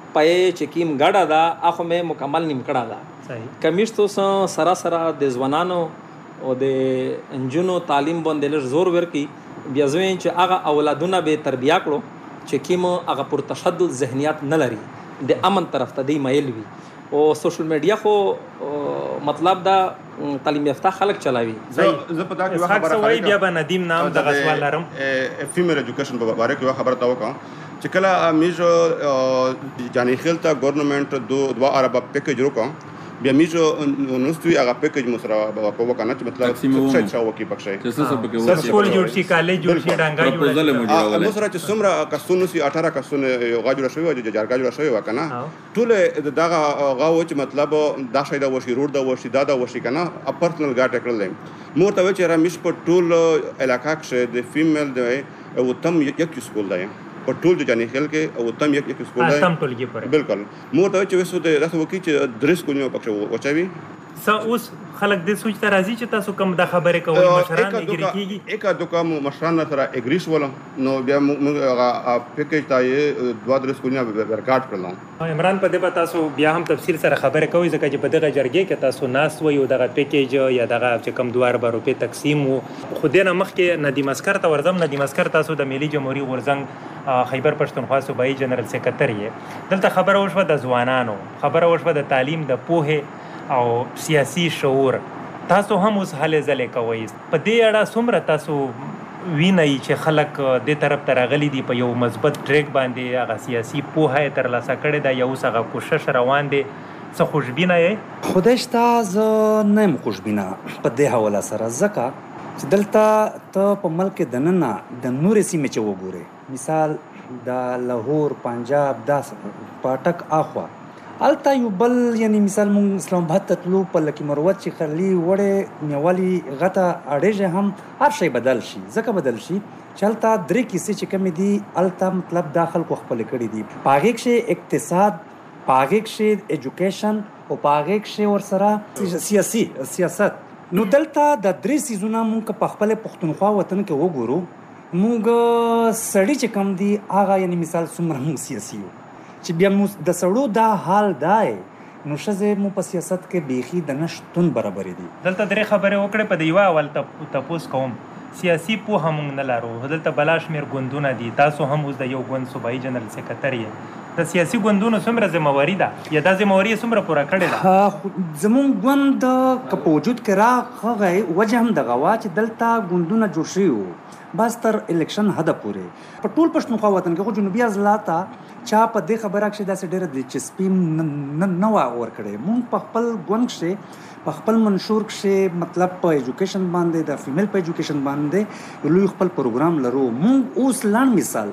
L: پې چې کیم غاډه دا اخو مې مکمل نیم کړه دا.
I: صحیح.
L: کمیشتو سم سراسر د ځوانانو او د انجونو تعلیم باندې لږ زور ورکی بیا ځوین چې هغه اولادونه به تربیه کړو چې کیم هغه پر تشدد ذهنیت نه لري د امن طرف ته دی مایل وي. او سوشل میډیا خو مطلب دا تعلیم یافته خلک چلاوي.
K: زه په دا کې خبره
I: کوي بیا به ندیم نام د غسوال لرم
K: فیمیل ایجوکیشن په اړه کې خبره تا وکم چې کله میجو جانی خلتا گورنمنت 2 ارب پیکیج روکا بیا میجو نوستوي هغه پیکیج مسره په وکنه چې مطلب څه څه وکی بخښي
I: سکول جوړ شي کالج جوړ شي ډنګا جوړ
K: شي مسره چې څومره کسونو سي 18 کسونه یو غاجو شوی او جارګا جوړ شوی وکنه ټول دغه غاو چې مطلب دا شي دا وشي روډ دا وشي دا وشي کنه پرسنل ګاټ کړل مور ته چې را مش په ټول علاقہ کې د فیمیل دی او تم یک سکول دی په ټول ځانې خل کې او تم یک سکول دی
I: تم ټولګي پر
K: بالکل مور ته چې وسو د رسو کې چې درس کونیو پکښه وچوي
I: اوس خلک د سوچ ته راځي چې تاسو کوم د خبره کوي مشران اګری کیږي
K: یک دوکا مشران سره اګریش ولم نو بیا موږ پیکیج ته دوه درس کونیو ورکاټ کړل.
I: عمران په دې په تاسو بیا هم تفصیل سره خبره کوي ځکه چې په دغه جرګې کې تاسو ناس وي او دغه پیکیج یا دغه چې کم 2 روپے تقسیم وو خو دینه مخکې ندیم اسکر ته ورزم. ندیم اسکر تاسو د ملي جمهوریت غورزنګ خیبر پښتونخوا صوبایي جنرال سیکریټری یې. دلته خبره وشوه د ځوانانو خبره وشوه د تعلیم د پوهه او سیاسي شعور. تاسو هم اوس هلې ځلې کوئ په دې اړه څومره تاسو وینئ چې خلک دې طرف ته راغلي دي په یو مثبت ټریک باندې هغه سیاسي پوهه یې ترلاسه کړې ده یا اوس هغه کوشش روان دی څه خوشبینه یې؟
M: خدای شته زه نه یم خوشبینه په دې حواله سره ځکه چې دلته ته په ملک دننه د نورې سیمې چې وګورې مثال د لاهور پنجاب دا پاټک اخوا الته یو بل یعنی مثال مونږ اسلام آباد ته تلو په لکه مروت چې خرلی وړې نیولي غته اړېږه هم هر شی بدل شي ځکه بدل شي چې هلته درې کیسې چې کومې دي هلته مطلب دا خلکو خپلې کړي دي په هغې کښې اقتصاد په هغې کښې ایجوکیشن او په هغې کښې ورسره سیاست. نو دلته د درې څیزونه مونږ په خپل پښتونخوا وطن کې وګورو مونږ سړي چې کم دي هغه یعنی مثال څومره مونږ سیاسي یو چې بیا د سړو دا حال دی نو ښځې مو په سیاست کې بیخي د نشتون برابرې دي.
I: دلته درې خبرې وکړې په د یوه اول تپوس کوم سیاسي پوهه موږ نه لرو. دلته بلا شمېر ګوندونه دي تاسو هم اوس د یو ګوند صوبایي جنرال سیکریټر یې د سیاسي ګوندونو څومره ذمهواري ده یا دا ذمهواري یې څومره پوره کړې ده؟
M: زموږ ګوند که په وجود کې راغی وجه هم دغه وه چې دلته ګوندونه جوړ شوي وو بس تر الیکشن حده پورې په ټول پښتونخوا وطن کې خو جنوبي اضلاع چا په دې خبره کښې داسې ډېره دلچسپي نه وه ورکړې. مونږ په خپل ګوند کښې په خپل منشور کښې مطلب په ایجوکیشن باندې د فیمیل په ایجوکیشن باندې یو لوی خپل پروګرام لرو. مونږ اوس لاند مثال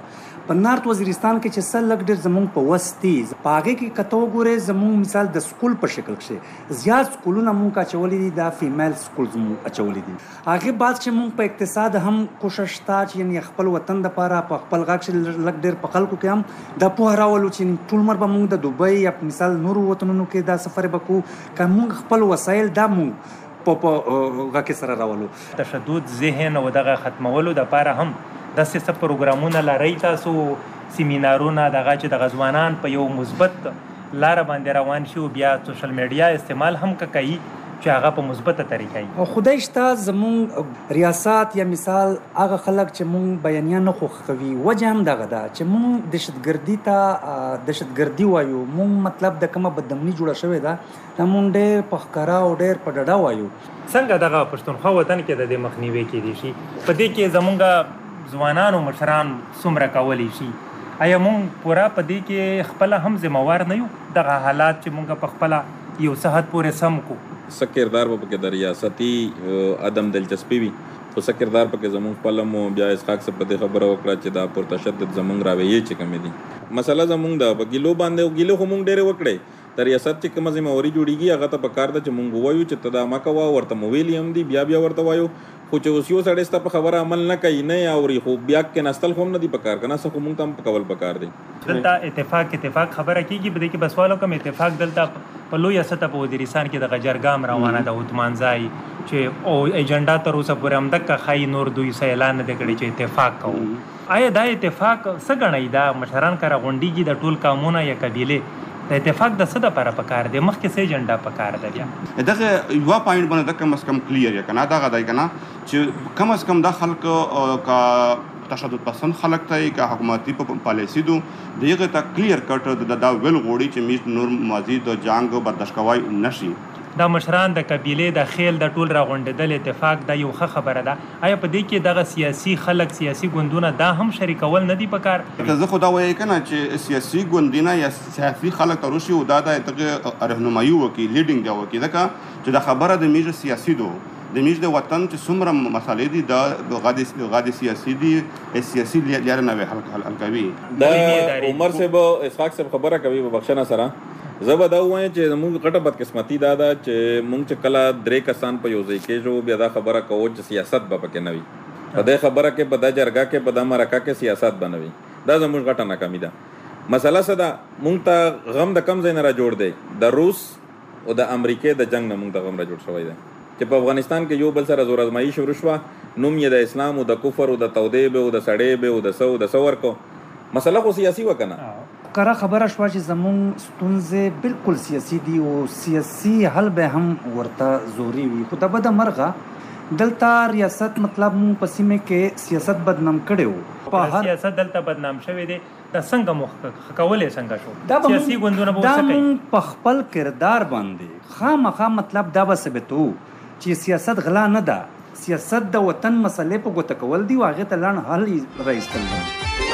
M: په نارت وزیرستان کې چې څه لږ ډېر زمونږ په وس دي په هغې کې که ته وګورې زمونږ مثال د سکول په شکل کښې زیات سکولونه مونږ اچولي دي دا فیمیل سکول زمونږ اچولي دي هغې بعد چې مونږ په اقتصاد هم کوشش شته چې یعنې خپل وطن دپاره په خپل غږ کښې لږ ډېر په خلکو کې هم دا پوهه راولو چې ټول عمر به مونږ د دوبۍ یا مثال نورو وطنونو کې دا سفر به کوو که مونږ خپل وسایل دا مونږ په هغه کې سره راولو.
I: تشدد ذهن او دغه ختمولو دپاره هم داسې څه پروګرامونه لرئ تاسو سیمینارونه دغه چې د ځوانان په یو مثبت لاره باندې روان شي او بیا سوشل میډیا استعمال هم کوي چې هغه په مثبته طریقه وي؟
M: خدای شته زمونږ ریاست یا مثال هغه خلک چې مونږ بیانیه نه خوښوي وجه هم دغه ده چې مونږ دهشتګردي ته دهشتګردي وایو مونږ مطلب د کومه بدامني جوړه شوې ده دا مونږ ډېر په ښکاره او ډېر په ډډه وایو.
I: څنګه دغه پښتونخوا وطن کې د دې مخنیوي کېدی شي؟ په دې کې زمونږ ځوانان او مشران څومره کولی شي؟ آیا مونږ پوره په دې کې خپله هم ذمہوار نه یو دغه حالات چې مونږ په خپله یو څه حد پورې سم کو؟
J: څه کردار به پکې د ریاستي عدم دلچسپي وي خو څه کردار پکې زمونږ خپله مو بیا اسحاق صاحب په دې خبره وکړه چې دا پرتشدد زمونږ راویې چې کمې دي مسله زمونږ ده په ګیلو باندې او ګیلو خو مونږ ډېرې وکړې د ریاست چې کومه ذمہواري جوړېږي هغه ته پکار ده چې مونږ ووایو چې ته دا مه کوه ورته مو ویلي هم دي بیا ورته وایو خو چې اوس یو سړی ستا په خبره عمل نه کوي نه یې اوري خو بیا کېناستل خو هم نه دي پکار که نه څه خو مونږ ته هم کول پکار دی.
I: دلته اتفاق خبره کېږي په دې کې بس والو کوم اتفاق دلته په لویه سطح په وزیرستان کې دغه جرګه روانه ده عثمانزای چې او ایجنډا تر اوسه پورې همدغه ښایي نور دوی څه اعلان نه دی کړی چې اتفاق کوو. آیا دا اتفاق څه ګڼئ دا مشران کره غونډېږي د ټول قومونه یا قبیلې د اتفاق د څه دپاره پکار دی مخکې څه ایجنډا پکار ده بیا
K: دغه یوه پوینټ باندې د کم از کم کلیر یا که نه دغه دی که نه چې کم از کم دا خلک که تشدد پسند خلک ته که حکومتي پالیسي دو د هغې ته کلیر کټ دا ویل غواړي چې موږ نور مزید جنګ برداشت کوی نشي.
I: دا مشران د قبیلې د خیل د ټول راغونډېدل اتفاق دا یو ښه خبره ده. آیا په دې کې دغه سیاسي خلک سیاسي ګوندونه دا هم شریکول نه دي پکار؟
K: که زه خو دا وایي که نه چې سیاسي ګوندونه یا سیاسي خلک ته راشي او دا د دغه رهنمایي وکړي لیډینګ دی وکړي ځکه چې دا خبره د موږ سیاسي دو د موږ د وطن چې څومره مسالې دي دا غادي سیاسي دي سیاسي لاره نه حل کوي.
J: دا عمر صاحب اسحاق صاحب خبره کوي په بخښنه سره زه به دا ووایم چې زموږ غټه بدقسمتي دا ده چې موږ چې کله درې کسان په یو ځای کېږو بیا دا خبره کوو چې سیاست به پکې نه وي په دې خبره کې په دا جرګه کې په دا مرکه کې سیاست به نه وي دا زموږ غټه ناکامي ده. مسله څه ده موږ ته غم د کم ځای نه را جوړ دی د روس او د امریکې د جنګ نه موږ ته غم را جوړ شوی دی چې په افغانستان کې یو بل سره زور ازمایي شروع شوه نوم یې د اسلام او د کفر او د تودې به او د سړې به او د څه ورکو مسله خو سیاسي وه که نه
M: کره خبره شوه چې زمونږ ستونزې بالکل سیاسي دي او سیاسي حل به هم ورته ضروري وي خو د بده مرغه دلته ریاست مطلب مونږ په سیمه کې سیاست بدنام کړی و
I: سیاست دلته بدنام شوی دی دا څنګه مخ کولی څنګه شو سیاسي ګوندونه به
M: دا مونږ په خپل کردار باندې خامخا مطلب دا به ثابتو چې سیاست غلا نه ده سیاست د وطن مسلې په ګوته کول دي او هغې ته لنډ حل راایستل دي.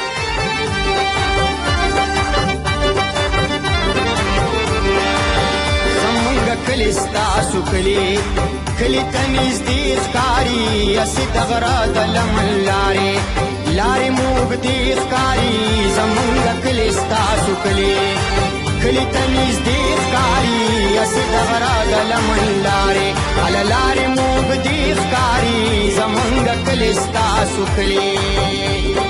N: کلی ستاسو کلی ته نږدې ښکاري هسې د غره د لمن لارې موږ دې ښکاري زمونږ کلی ستاسو کلی ته نږدې ښکاري هسې د غره د لمن لارې هله لارې موږ دې ښکاري زمونږ کلی ستاسو کلی.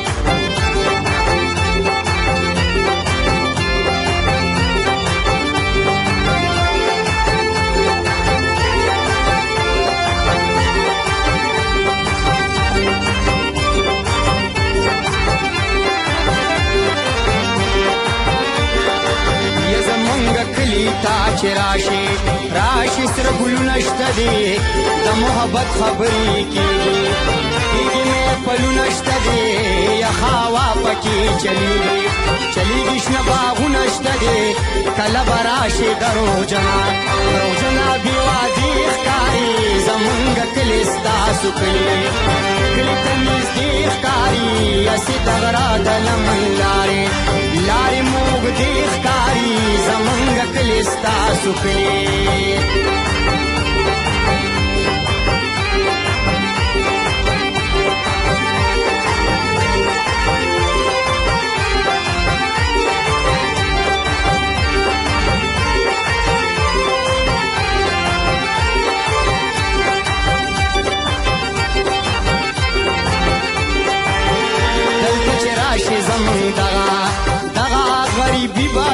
N: تا چې راشي سره ګلونه شته دي د محبت خبرې کېږي مې پلونه شته دي یخه هوا پکې چلیږي شنه باغونه شته دي کله به راشي دروجنه بې وادي ښکاري زمونږ کلی ستاسو کلی ته نږدې ښکاري هسې د غره د لمن لارې موږ دې ښکاري زمونږ کلی ستاسو کلی.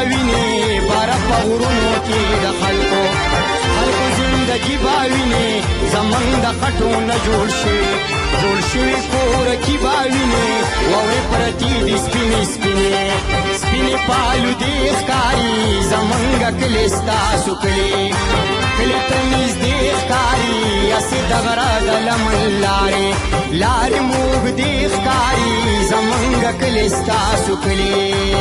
N: باوینه بارا په غرونو کې د خلکو زندگی باوینه زمنګ د خټو نه جوړ شوی کور کې باوینه وورې پرتی دي سپینې پالو دې ښکاري زمنګ کلی ستاسو کلی ته نږدې ښکاري اسې د غره د لمن لارې موږ دې ښکاري زمنګ کلی ستاسو کلی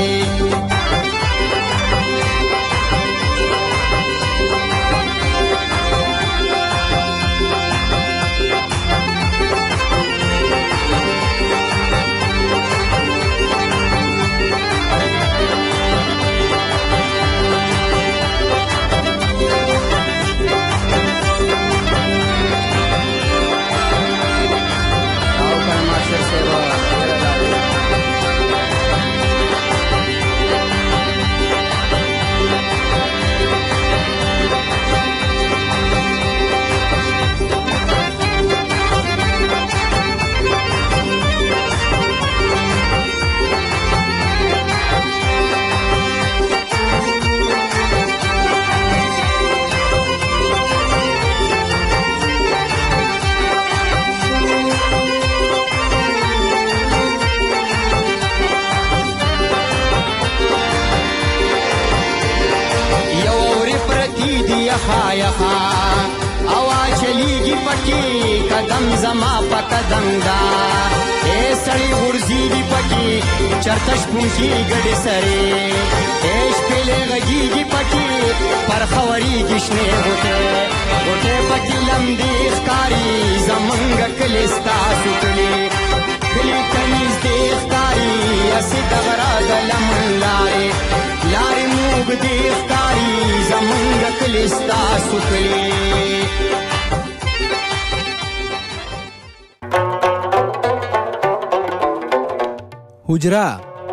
N: قدم زما په قدم دا سړی ورځيږي پکې چرته شپون کې ګډې سرې شپېلې غږیږي پکې پر خوريږي شنې غوټې پکې لمدې ښکاري زمونږ کلی ستاسو کلی ته نږدې ښکاري اسې د غره د لمن لارې موږ دې ښکاري زمونږ کلی ستاسو کلی
G: حجره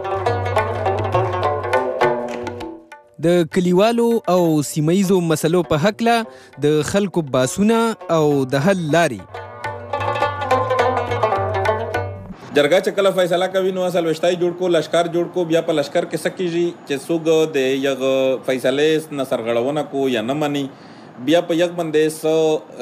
G: د کلیوالو او سیمایزو مسلو په هکله د خلکو باسونه او د حل لارې
J: جرګه چې کله فیصله کوي نو اصل وشتای جوړ کو لشکر جوړ کو بیا په لشکر کې سکیږي چې څوک د یغ فیصله نه سرغړونه کو یا نه مني بیا په یغ باندې سو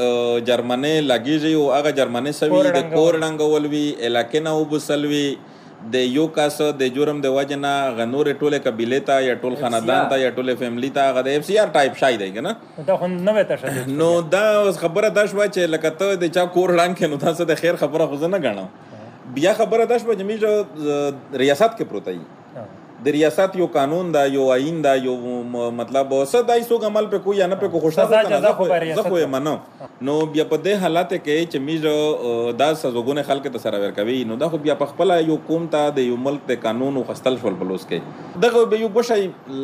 J: جرمنه لګیږي او هغه جرمنه سوي د کور ډنګولوي علاقې نه وبسلوي د یو کاس د جرم د وجنه غنور ټوله قبيله ته یا ټول خاندان ته یا ټوله فیملی ته غد اف سی آر ټایپ شای دی کنه
I: دا خو نه وته شته
J: نو دا خبره دا شوه چې لکه ته د چا کور ړنګ کې نو تاسو د خیر خبره خو نه غنم بیا خبره دا شوه چې میجو ریاست کې پروتای د ریاست یو قانون دا یو آئین دا یو مطلب څه دای سو عمل په کوی نه په کو خوشا زه خو منو نو بیا په دې حالت کې چې میجو دا سزوګونه خلک ته سره ورکوي نو دا خو بیا په خپل یو قوم ته د یو ملک د قانون او خستل شول بلوس کې دغه به یو بشای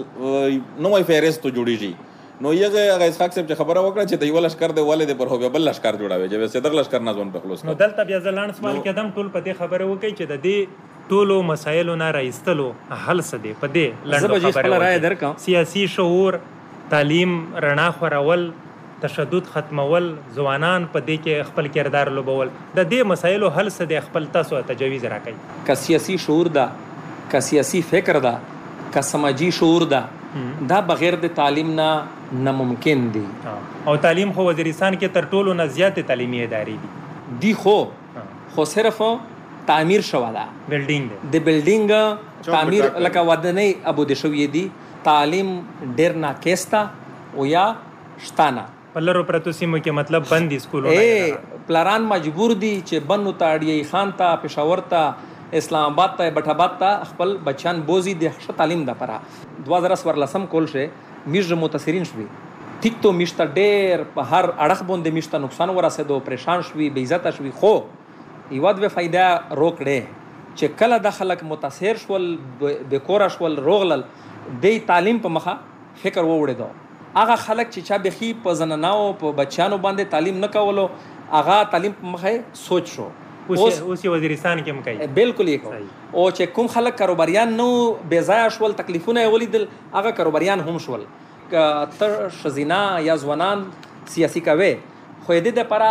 J: نو وای فهرست جوړیږي نو یغه هغه اسحاق صاحب چې خبره وکړه چې د یو لشکر د والد پر هو بل لشکر جوړاوي چې وسه دغه لشکر نه ځون په خلاص
I: نو دلته بیا ځلان سوال کېدم ټول په دې خبره وکړي چې د دې ټولو مسایلو نه راایستلو حل څه دی په دې لنډه خبره سیاسي شعور تعلیم رڼا خورول تشدد ختمول ځوانان په دې کې خپل کردار لوبول د دې مسایلو حل څه دی خپل تاسو تجویز راکړئ
L: که سیاسي شعور ده که سیاسي فکر ده که سماجی شعور ده دا بغیر د تعلیم نه ناممکن دی
I: او تعلیم خو وزیرستان کې تر ټولو نه زیات تعلیمي ادارې
L: دي خو صرف تعمیر شوه ده د بلډینګ تعمیر لکه ودانۍ ابوده شوې دي تعلیم ډېر ناکسته او یا شتانه
I: په لرو پرتو سیمو کې مطلب بندي سکولونه
L: پلاران مجبور دي چې بنو تاړي خان ته پېښور ته اسلام آباد ته بټاباد ته خپل بچان بوزي د ښه تعلیم د پره 2014 کول شه میژ متاثرین شوي ټیک تو میشته ډېر په هر اړخ باندې میشته نقصان ورسېدو پریشان شوي بې عزته شوي خو یوه دوه فایده روکړې چې کله د خلک متاثر شول بېکوره شول روغلل دی تعلیم په مخه فکر ووړېدو هغه خلک چې چا بخي په زناناو په بچیانو باندې تعلیم نه کولو هغه تعلیم په مخه سوچ شو
I: اوس وزیرستان کې هم کوي
L: بالکل یې کوي او چې کوم خلک کاروباریان نو بې ځایه شول تکلیفونه یې ولیدل هغه کاروباریان هم شول که ته ښځینه یا ځوانان سیاسي کوي خو یې د دې لپاره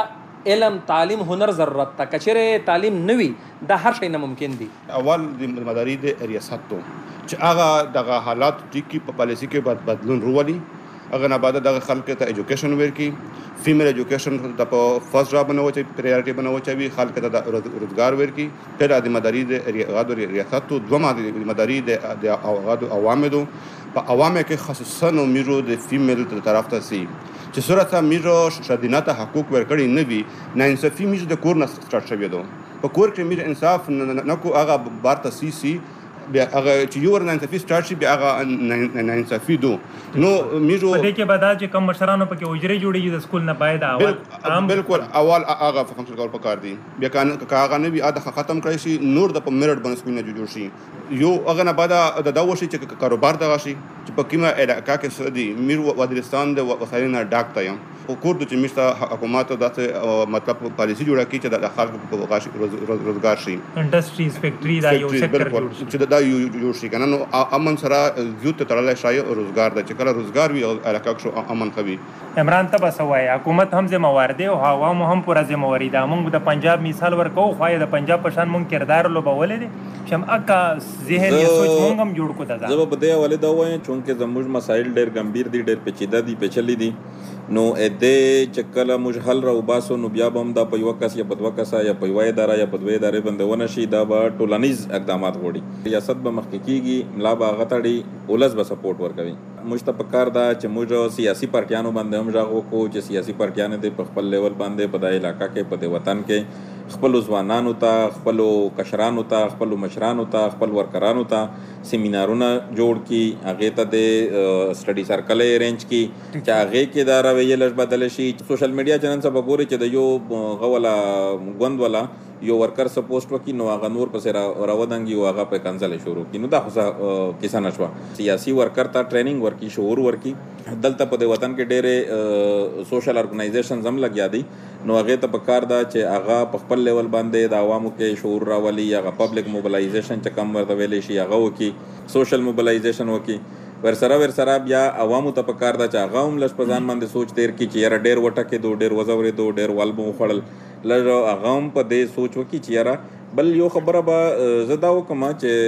L: علم تعلیم هنر ضرورت ته کچره تعلیم نوي دا هر شي نه ممکن دي.
K: اول د مداري د ریاست ته چې هغه دغه حالات ټیکی په پالیسی کې بدلون راولي. هغه نه بعد دغه خلک ته ایجوکیشن ورکي، فیمیل ایجوکیشن ته په فرست جاب بنو چې پریورټي بنو چې خلک ته روزګار ورکي. پر د مداري د ریاست ته دوه مداري د عوامو په عوامو کې خصوصا نو میرو د فیمیل طرف ته سي چې صورت میرو شدینات حقوق ورکړي نه وي، نه انصافي میرو د کور نه سٹارټ شوی دو. په کور کې میرو انصاف نه کو هغه بار ته سي بیا هغه چې یو ورنه انصافي سٹارټ شي بیا هغه نه انصافي دو. نو میرو
I: په دې کې بعد چې کم مشرانو پکې وجري جوړیږي د سکول نه باید اول
K: بالکل اول هغه فنکشن کول پکار دي. بیا هغه نه وي اده ختم کړی شي نور د میرټ باندې سکول نه جوړ شي. یو هغه نه بعد د دا وشي چې کاروبار دغه شي چې په کومه علاقه کې سدي میرو وزیرستان د وسایل نه ډاک ته او کور د چې مشته حکومت داسې مطلب پالیسی جوړه کړي چې د خلکو په روزګار شي.
I: انډستریز فیکټری دا یو سېکټر جوړ شي
K: چې دا جوړ شي کنه. نو امن سره یوت تړلای شي روزګار د چې کله روزګار وي علاقه شو امن کوي.
I: عمران ته بسوای حکومت هم ذمہوار دی او عوام هم پورا ذمہواری ده. موږ د پنجاب مثال ورکو خو د پنجاب پشان موږ کردار لوبولې دي شم اکا ذهن یا سوچ موږ هم جوړ کو دا.
J: زه په دې حواله دا وایم چې زموږ مسایل ډېر ګمبیر دي، ډېر پیچیده دي، پیچلي دي. نو دې چې کله موږ حل راوباسو نو بیا به هم دا په یوه کس یا په دوه کسه یا په یوه اداره یا په دوه ادارې باندې ونه شي. دا به ټولنیز اقدامات غواړي. ریاست به مخکې کېږي، ملا به هغه تړي، ولس به سپورټ ورکوي. موږ ته پکار ده چې موږ سیاسي پارټیانو باندې هم غږ وکړو چې سیاسي پارټیانې دې په خپل لیول باندې په دا علاقه کې په دې وطن کې خپلو ځوانانو ته، خپلو کشرانو ته، خپلو مشرانو ته، خپل ورکرانو ته سیمینارونه جوړ کړي، هغې ته د سټډي سرکل یې ارینج کړي چې هغې کې دا رویه لږ بدله شي. سوشل میډیا چې نن سبا ګوري چې د یو غوله ګوند والا یو ورکر څه پوسټ وکړي نو هغه نور پسې راودانګي او هغه په کنځلې شروع کړي. نو دا خو کیسه نه شوه. سیاسي ورکر ته ټریننګ ورکړي، شعور ورکړي. دلته په دې وطن کې ډېرې سوشل ارګنایزیشنز هم لګیا دي. نو هغې ته پکار ده چې هغه په خپل لیول باندې د عوامو کې شعور راولي. هغه پبلک موبلایزیشن چې کم ورته ویلی شي هغه وکړي، سوشل موبلایزیشن وکړي. ورسره بیا عوامو ته پکار ده چې هغه هم لږ په ځان باندې سوچ تیر کړي چې یاره ډېر وټکېدو، ډېر وځورېدو، ډېر ول به وخوړل. لږ هغه هم په دې سوچ وکړي چې یاره بل یو خبره به زه دا وکړم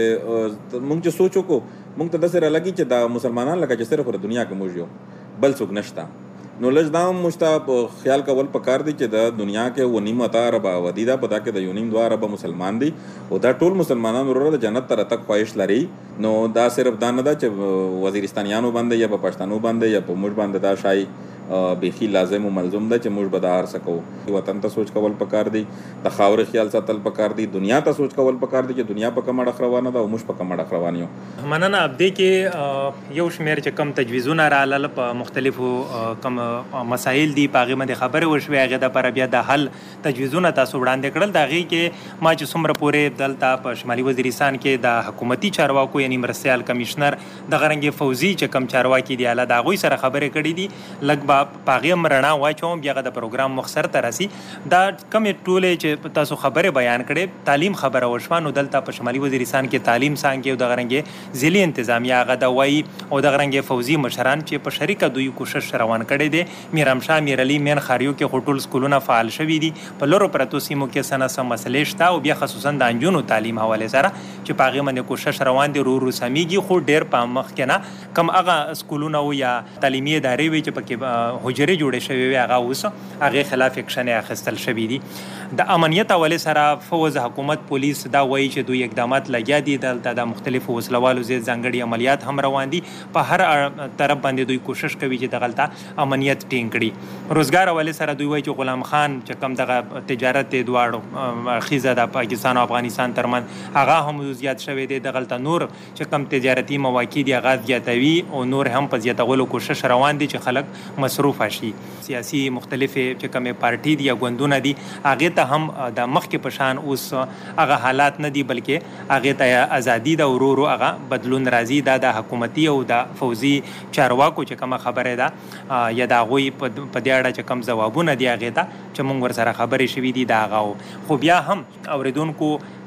J: چې موږ چې سوچ وکړو موږ ته داسې رالګي چې دا مسلمانان لکه چې صرف په دنیا کې موږ یو بل څوک نشته. نو لږ دا هم موږ ته خیال کول پکار دی چې د دنیا کې اووه نیم اته اربه آبادي ده، په دا کې د یو نیم دوه اربه مسلمان دي او دا ټول مسلمانان وروره د جنت ته راتګ خواهش لري. نو دا صرف دا نه ده چې وزیرستانیانو باندې یا په پښتنو باندې یا په موږ باندې دا شای بیخي لازم او ملزوم ده چې موږ به دا هر څه کوو. وطن ته سوچ کول پکار دی، د خاورې خیال ساتل پکار دی، دنیا ته سوچ کول پکار دی چې دنیا په کوم اړخ روانه ده او موږ په کوم اړخ روان یو.
I: مننه. دې کې یو شمېر چې کم تجویزونه راغلل په مختلفو کم مسایل دي په هغې باندې خبرې وشوې، هغې دپاره بیا د حل تجویزونه تاسو وړاندې کړل. د هغې کې ما چې څومره پورې دلته په شمالي وزیرستان کې د حکومتي چارواکو یعنې مرستیال کمیشنر دغه رنګې فوزي چې کم چارواکي دي اعلی د هغوی سره خبرې کړې دي. لږ په هغې هم رڼا واچوم بیا هغه د پروګرام مخسر ته رسي. دا کمې ټولې چې تاسو خبرې بیان کړې، تعلیم خبره وشوه. نو دلته په شمالي وزیرستان کې تعلیم څانګې او دغه رنګې ضلعي انتظامیه هغه د وایي او دغه رنګې فوزي مشران چې په شریکه دوی کوشش روان کړی دی. میرامشاه، میرعلي، مین خاریو کې خو ټول سکولونه فعال شوي دي. په لرو پرتو سیمو کې څه نه څه مسلې شته او بیا خصوصا د نجونو تعلیم حوالې سره چې په هغې باندې کوشش روان دي. رو سمیږي خو ډېر په مخ کې نه کم هغه سکولونه و یا تعلیمي ادارې وي چې پکې حجرې جوړې شوې وي هغه اوس هغې خلاف اکشن یې اخیستل شوي دي. د امنیت حوالې سره فوز، حکومت، پولیس دا وایي چې دوی اقدامات لګیا دي. دلته د مختلفو وسلوالو ضد ځانګړي عملیات هم روان دي. په هر طرف باندې دوی کوشش کوي چې دغلته امنیت ټینګ کړي. روزګار حوالې سره دوی وایي چې غلام خان چې کم دغه تجارت دی دواړو خیزه د پاکستان او افغانستان ترمنځ هغه هم زیات شوی دی. دغلته نور چې کم تجارتي مواقع دي هغه زیاتوي او نور هم په زیاتولو کوشش روان دي چې خلک مصروف شي. سیاسي مختلفې چې کومې پارټي دي یا ګوندونه دي هغې ته هم د مخکې په شان اوس هغه حالات نه دي بلکې هغې ته ازادي ده. ورو ورو هغه بدلون راځي. دا د حکومتي او د فوزي چارواکو چې کومه خبره ده یا د هغوی په دې اړه چې کوم ځوابونه دي هغې ته چې موږ ورسره خبرې شوي دي د هغه. خو بیا هم اورېدونکو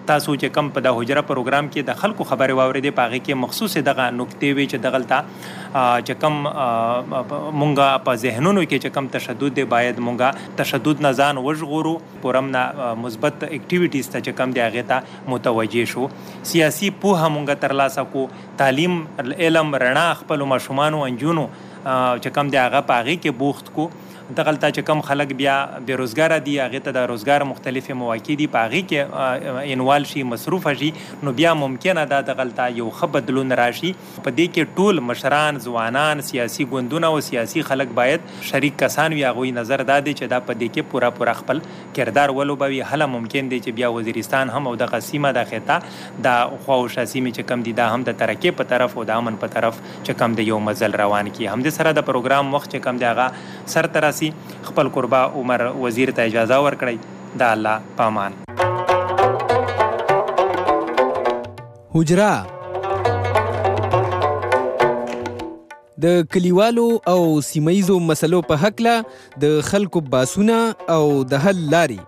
I: تاسو چې کم په د حجره پروګرام کې د خلکو خبرې واورېدې په هغې کې مخصوص دغه نکتې وي چې دغلته چې کم مونږه په ذهنونو کې چې کم تشدد دی باید مونږه تشدد نه ځان وژغورو پورم نه مثبت اکټیویټیز ته چې کم دی هغې ته متوجه شو سیاسي پوهه مونږه ترلاسه کو تعلیم علم رڼا خپلو ماشومانو انجونو چې کم دی هغه په هغې کې بوخت کو دغلته چې کم خلک بیا بېروزګاره دي هغې ته د روزګار مختلفې مواقع دي په هغې کې انوال شي مصروفه شي نو بیا ممکنه ده دغلته یو ښه بدلون راشي په دې کې ټول مشران ځوانان سیاسي ګوندونه او سیاسي خلک باید شریک کسان وي هغوی نظر دا دی چې دا په دې کې پوره خپل کردار ولوبوي هله ممکن دی چې بیا وزیرستان هم او دغه سیمه د خطه د خواوشا سیمې چې کم دي دا هم د ترقۍ په طرف او د امن په طرف چې کم دی یو مزل روان کړي همدې سره د پروګرام وخت چې کم دی هغه سر ته خپل قربا عمر وزیر ته اجازه ورکړئ د الله پامان
G: حجره د کلیوالو او سیمایزو مسلو په هکله د خلکو باسونه او د حل لاري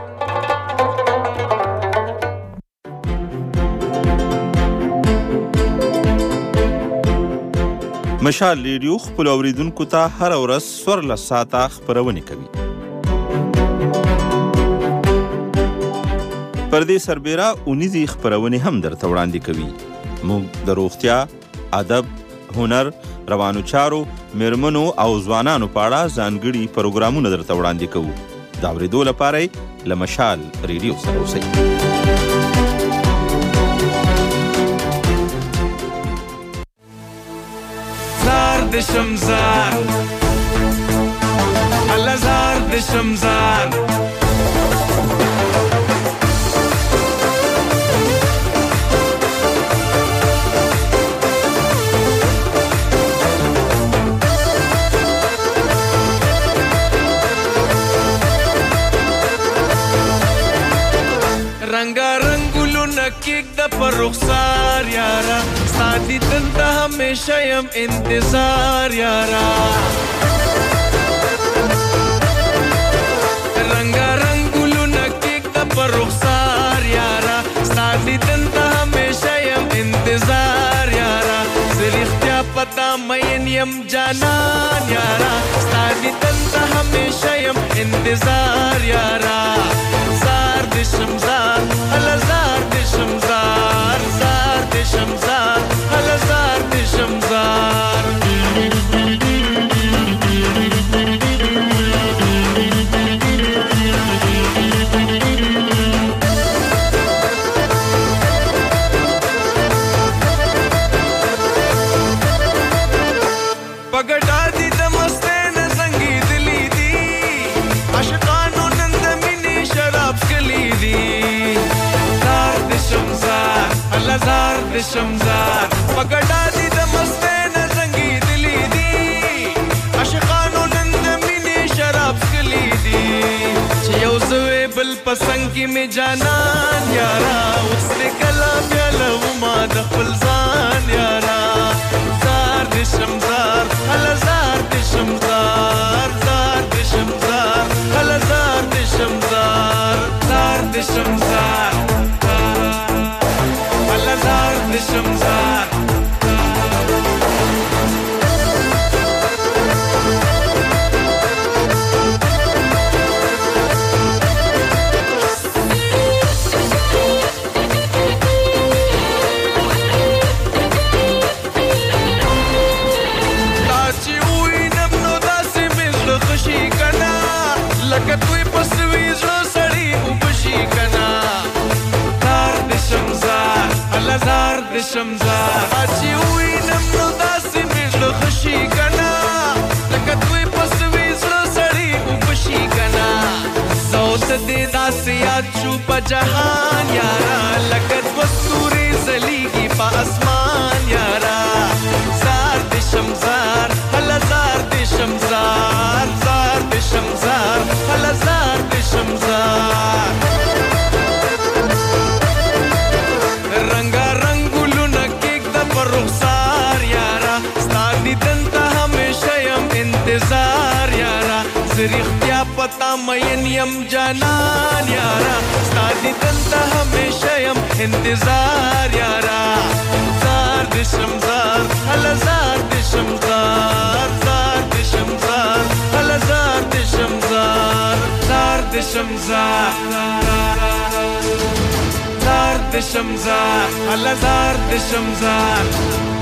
H: مشال ریډیو خپل اوریدونکو ته هر ورځ 14 ساعته خبرونه کوي. پر دې سربېره اونیزي خبرونه هم درته وړاندې کوي. موږ د روغتیا، ادب، هنر، روانو چارو، میرمنو او ځوانانو په اړه ځانګړي پروګرامونه درته وړاندې کوو. دا اورېدو لپاره له مشال ریډیو سره اوسئ.
O: د شمزار الازار د شمزار رنگا رنگولو نکیک دا پر رخسار یارا سادی دنتا ہمیشہ یم انتظار یارا رنگا رنگولو نکیک دا پر رخسار یارا سادی دنتا ہمیشہ یم انتظار یارا زریختیا پتا مین یم جانان یارا سادی دنتا ہمیشہ یم انتظار یارا زار د شمزار الازار د شمزار زار د شمزار الازار د شمزار پګډا دي د مستې نه زنګي دلی دي عاشقانو نن د مینې شراب کلی دي زار د شمزار الازار د شمزار پګډا دي د مستې نه زنګي دلی دي عاشقانو نن د مینې شراب کلی دي چې یو زوی بل پسنګ کې می جانان یارا اوس دې کلام یا لو ما د خپل ځان یارا زار د شمزار الازار د شمزار زار د شمزار الازار د شمزار زار د شمزار الازار د شمزار لکه دوی پسوي زړه سړی وبشي کنا زار د شمزار الازار د شمزار چې وینم نو داسې مې زړه خوشي کنا لکه دوی پسوي زړه سړی وبشي کنا صوت دې داسې یاد شو په جهان یارا لکه دوه ستوري ځلیږي په اسمان یارا زار د شمزار الازار د شمزار زار د شمزار الازار د شمزار رنگا رنگولو نکیک دا پر رخسار یارا ستا دیدن تا ہمیشہ یم انتظار یارا زریختیا پتا مین یم جانان یارا ستا دیدن ته همیشه یم انتظار یارا زار دشم زار هله زار دشم زار زار دشم زار هله زار دشم زار زار دشم زار زار دشم زار هله زار دشم زار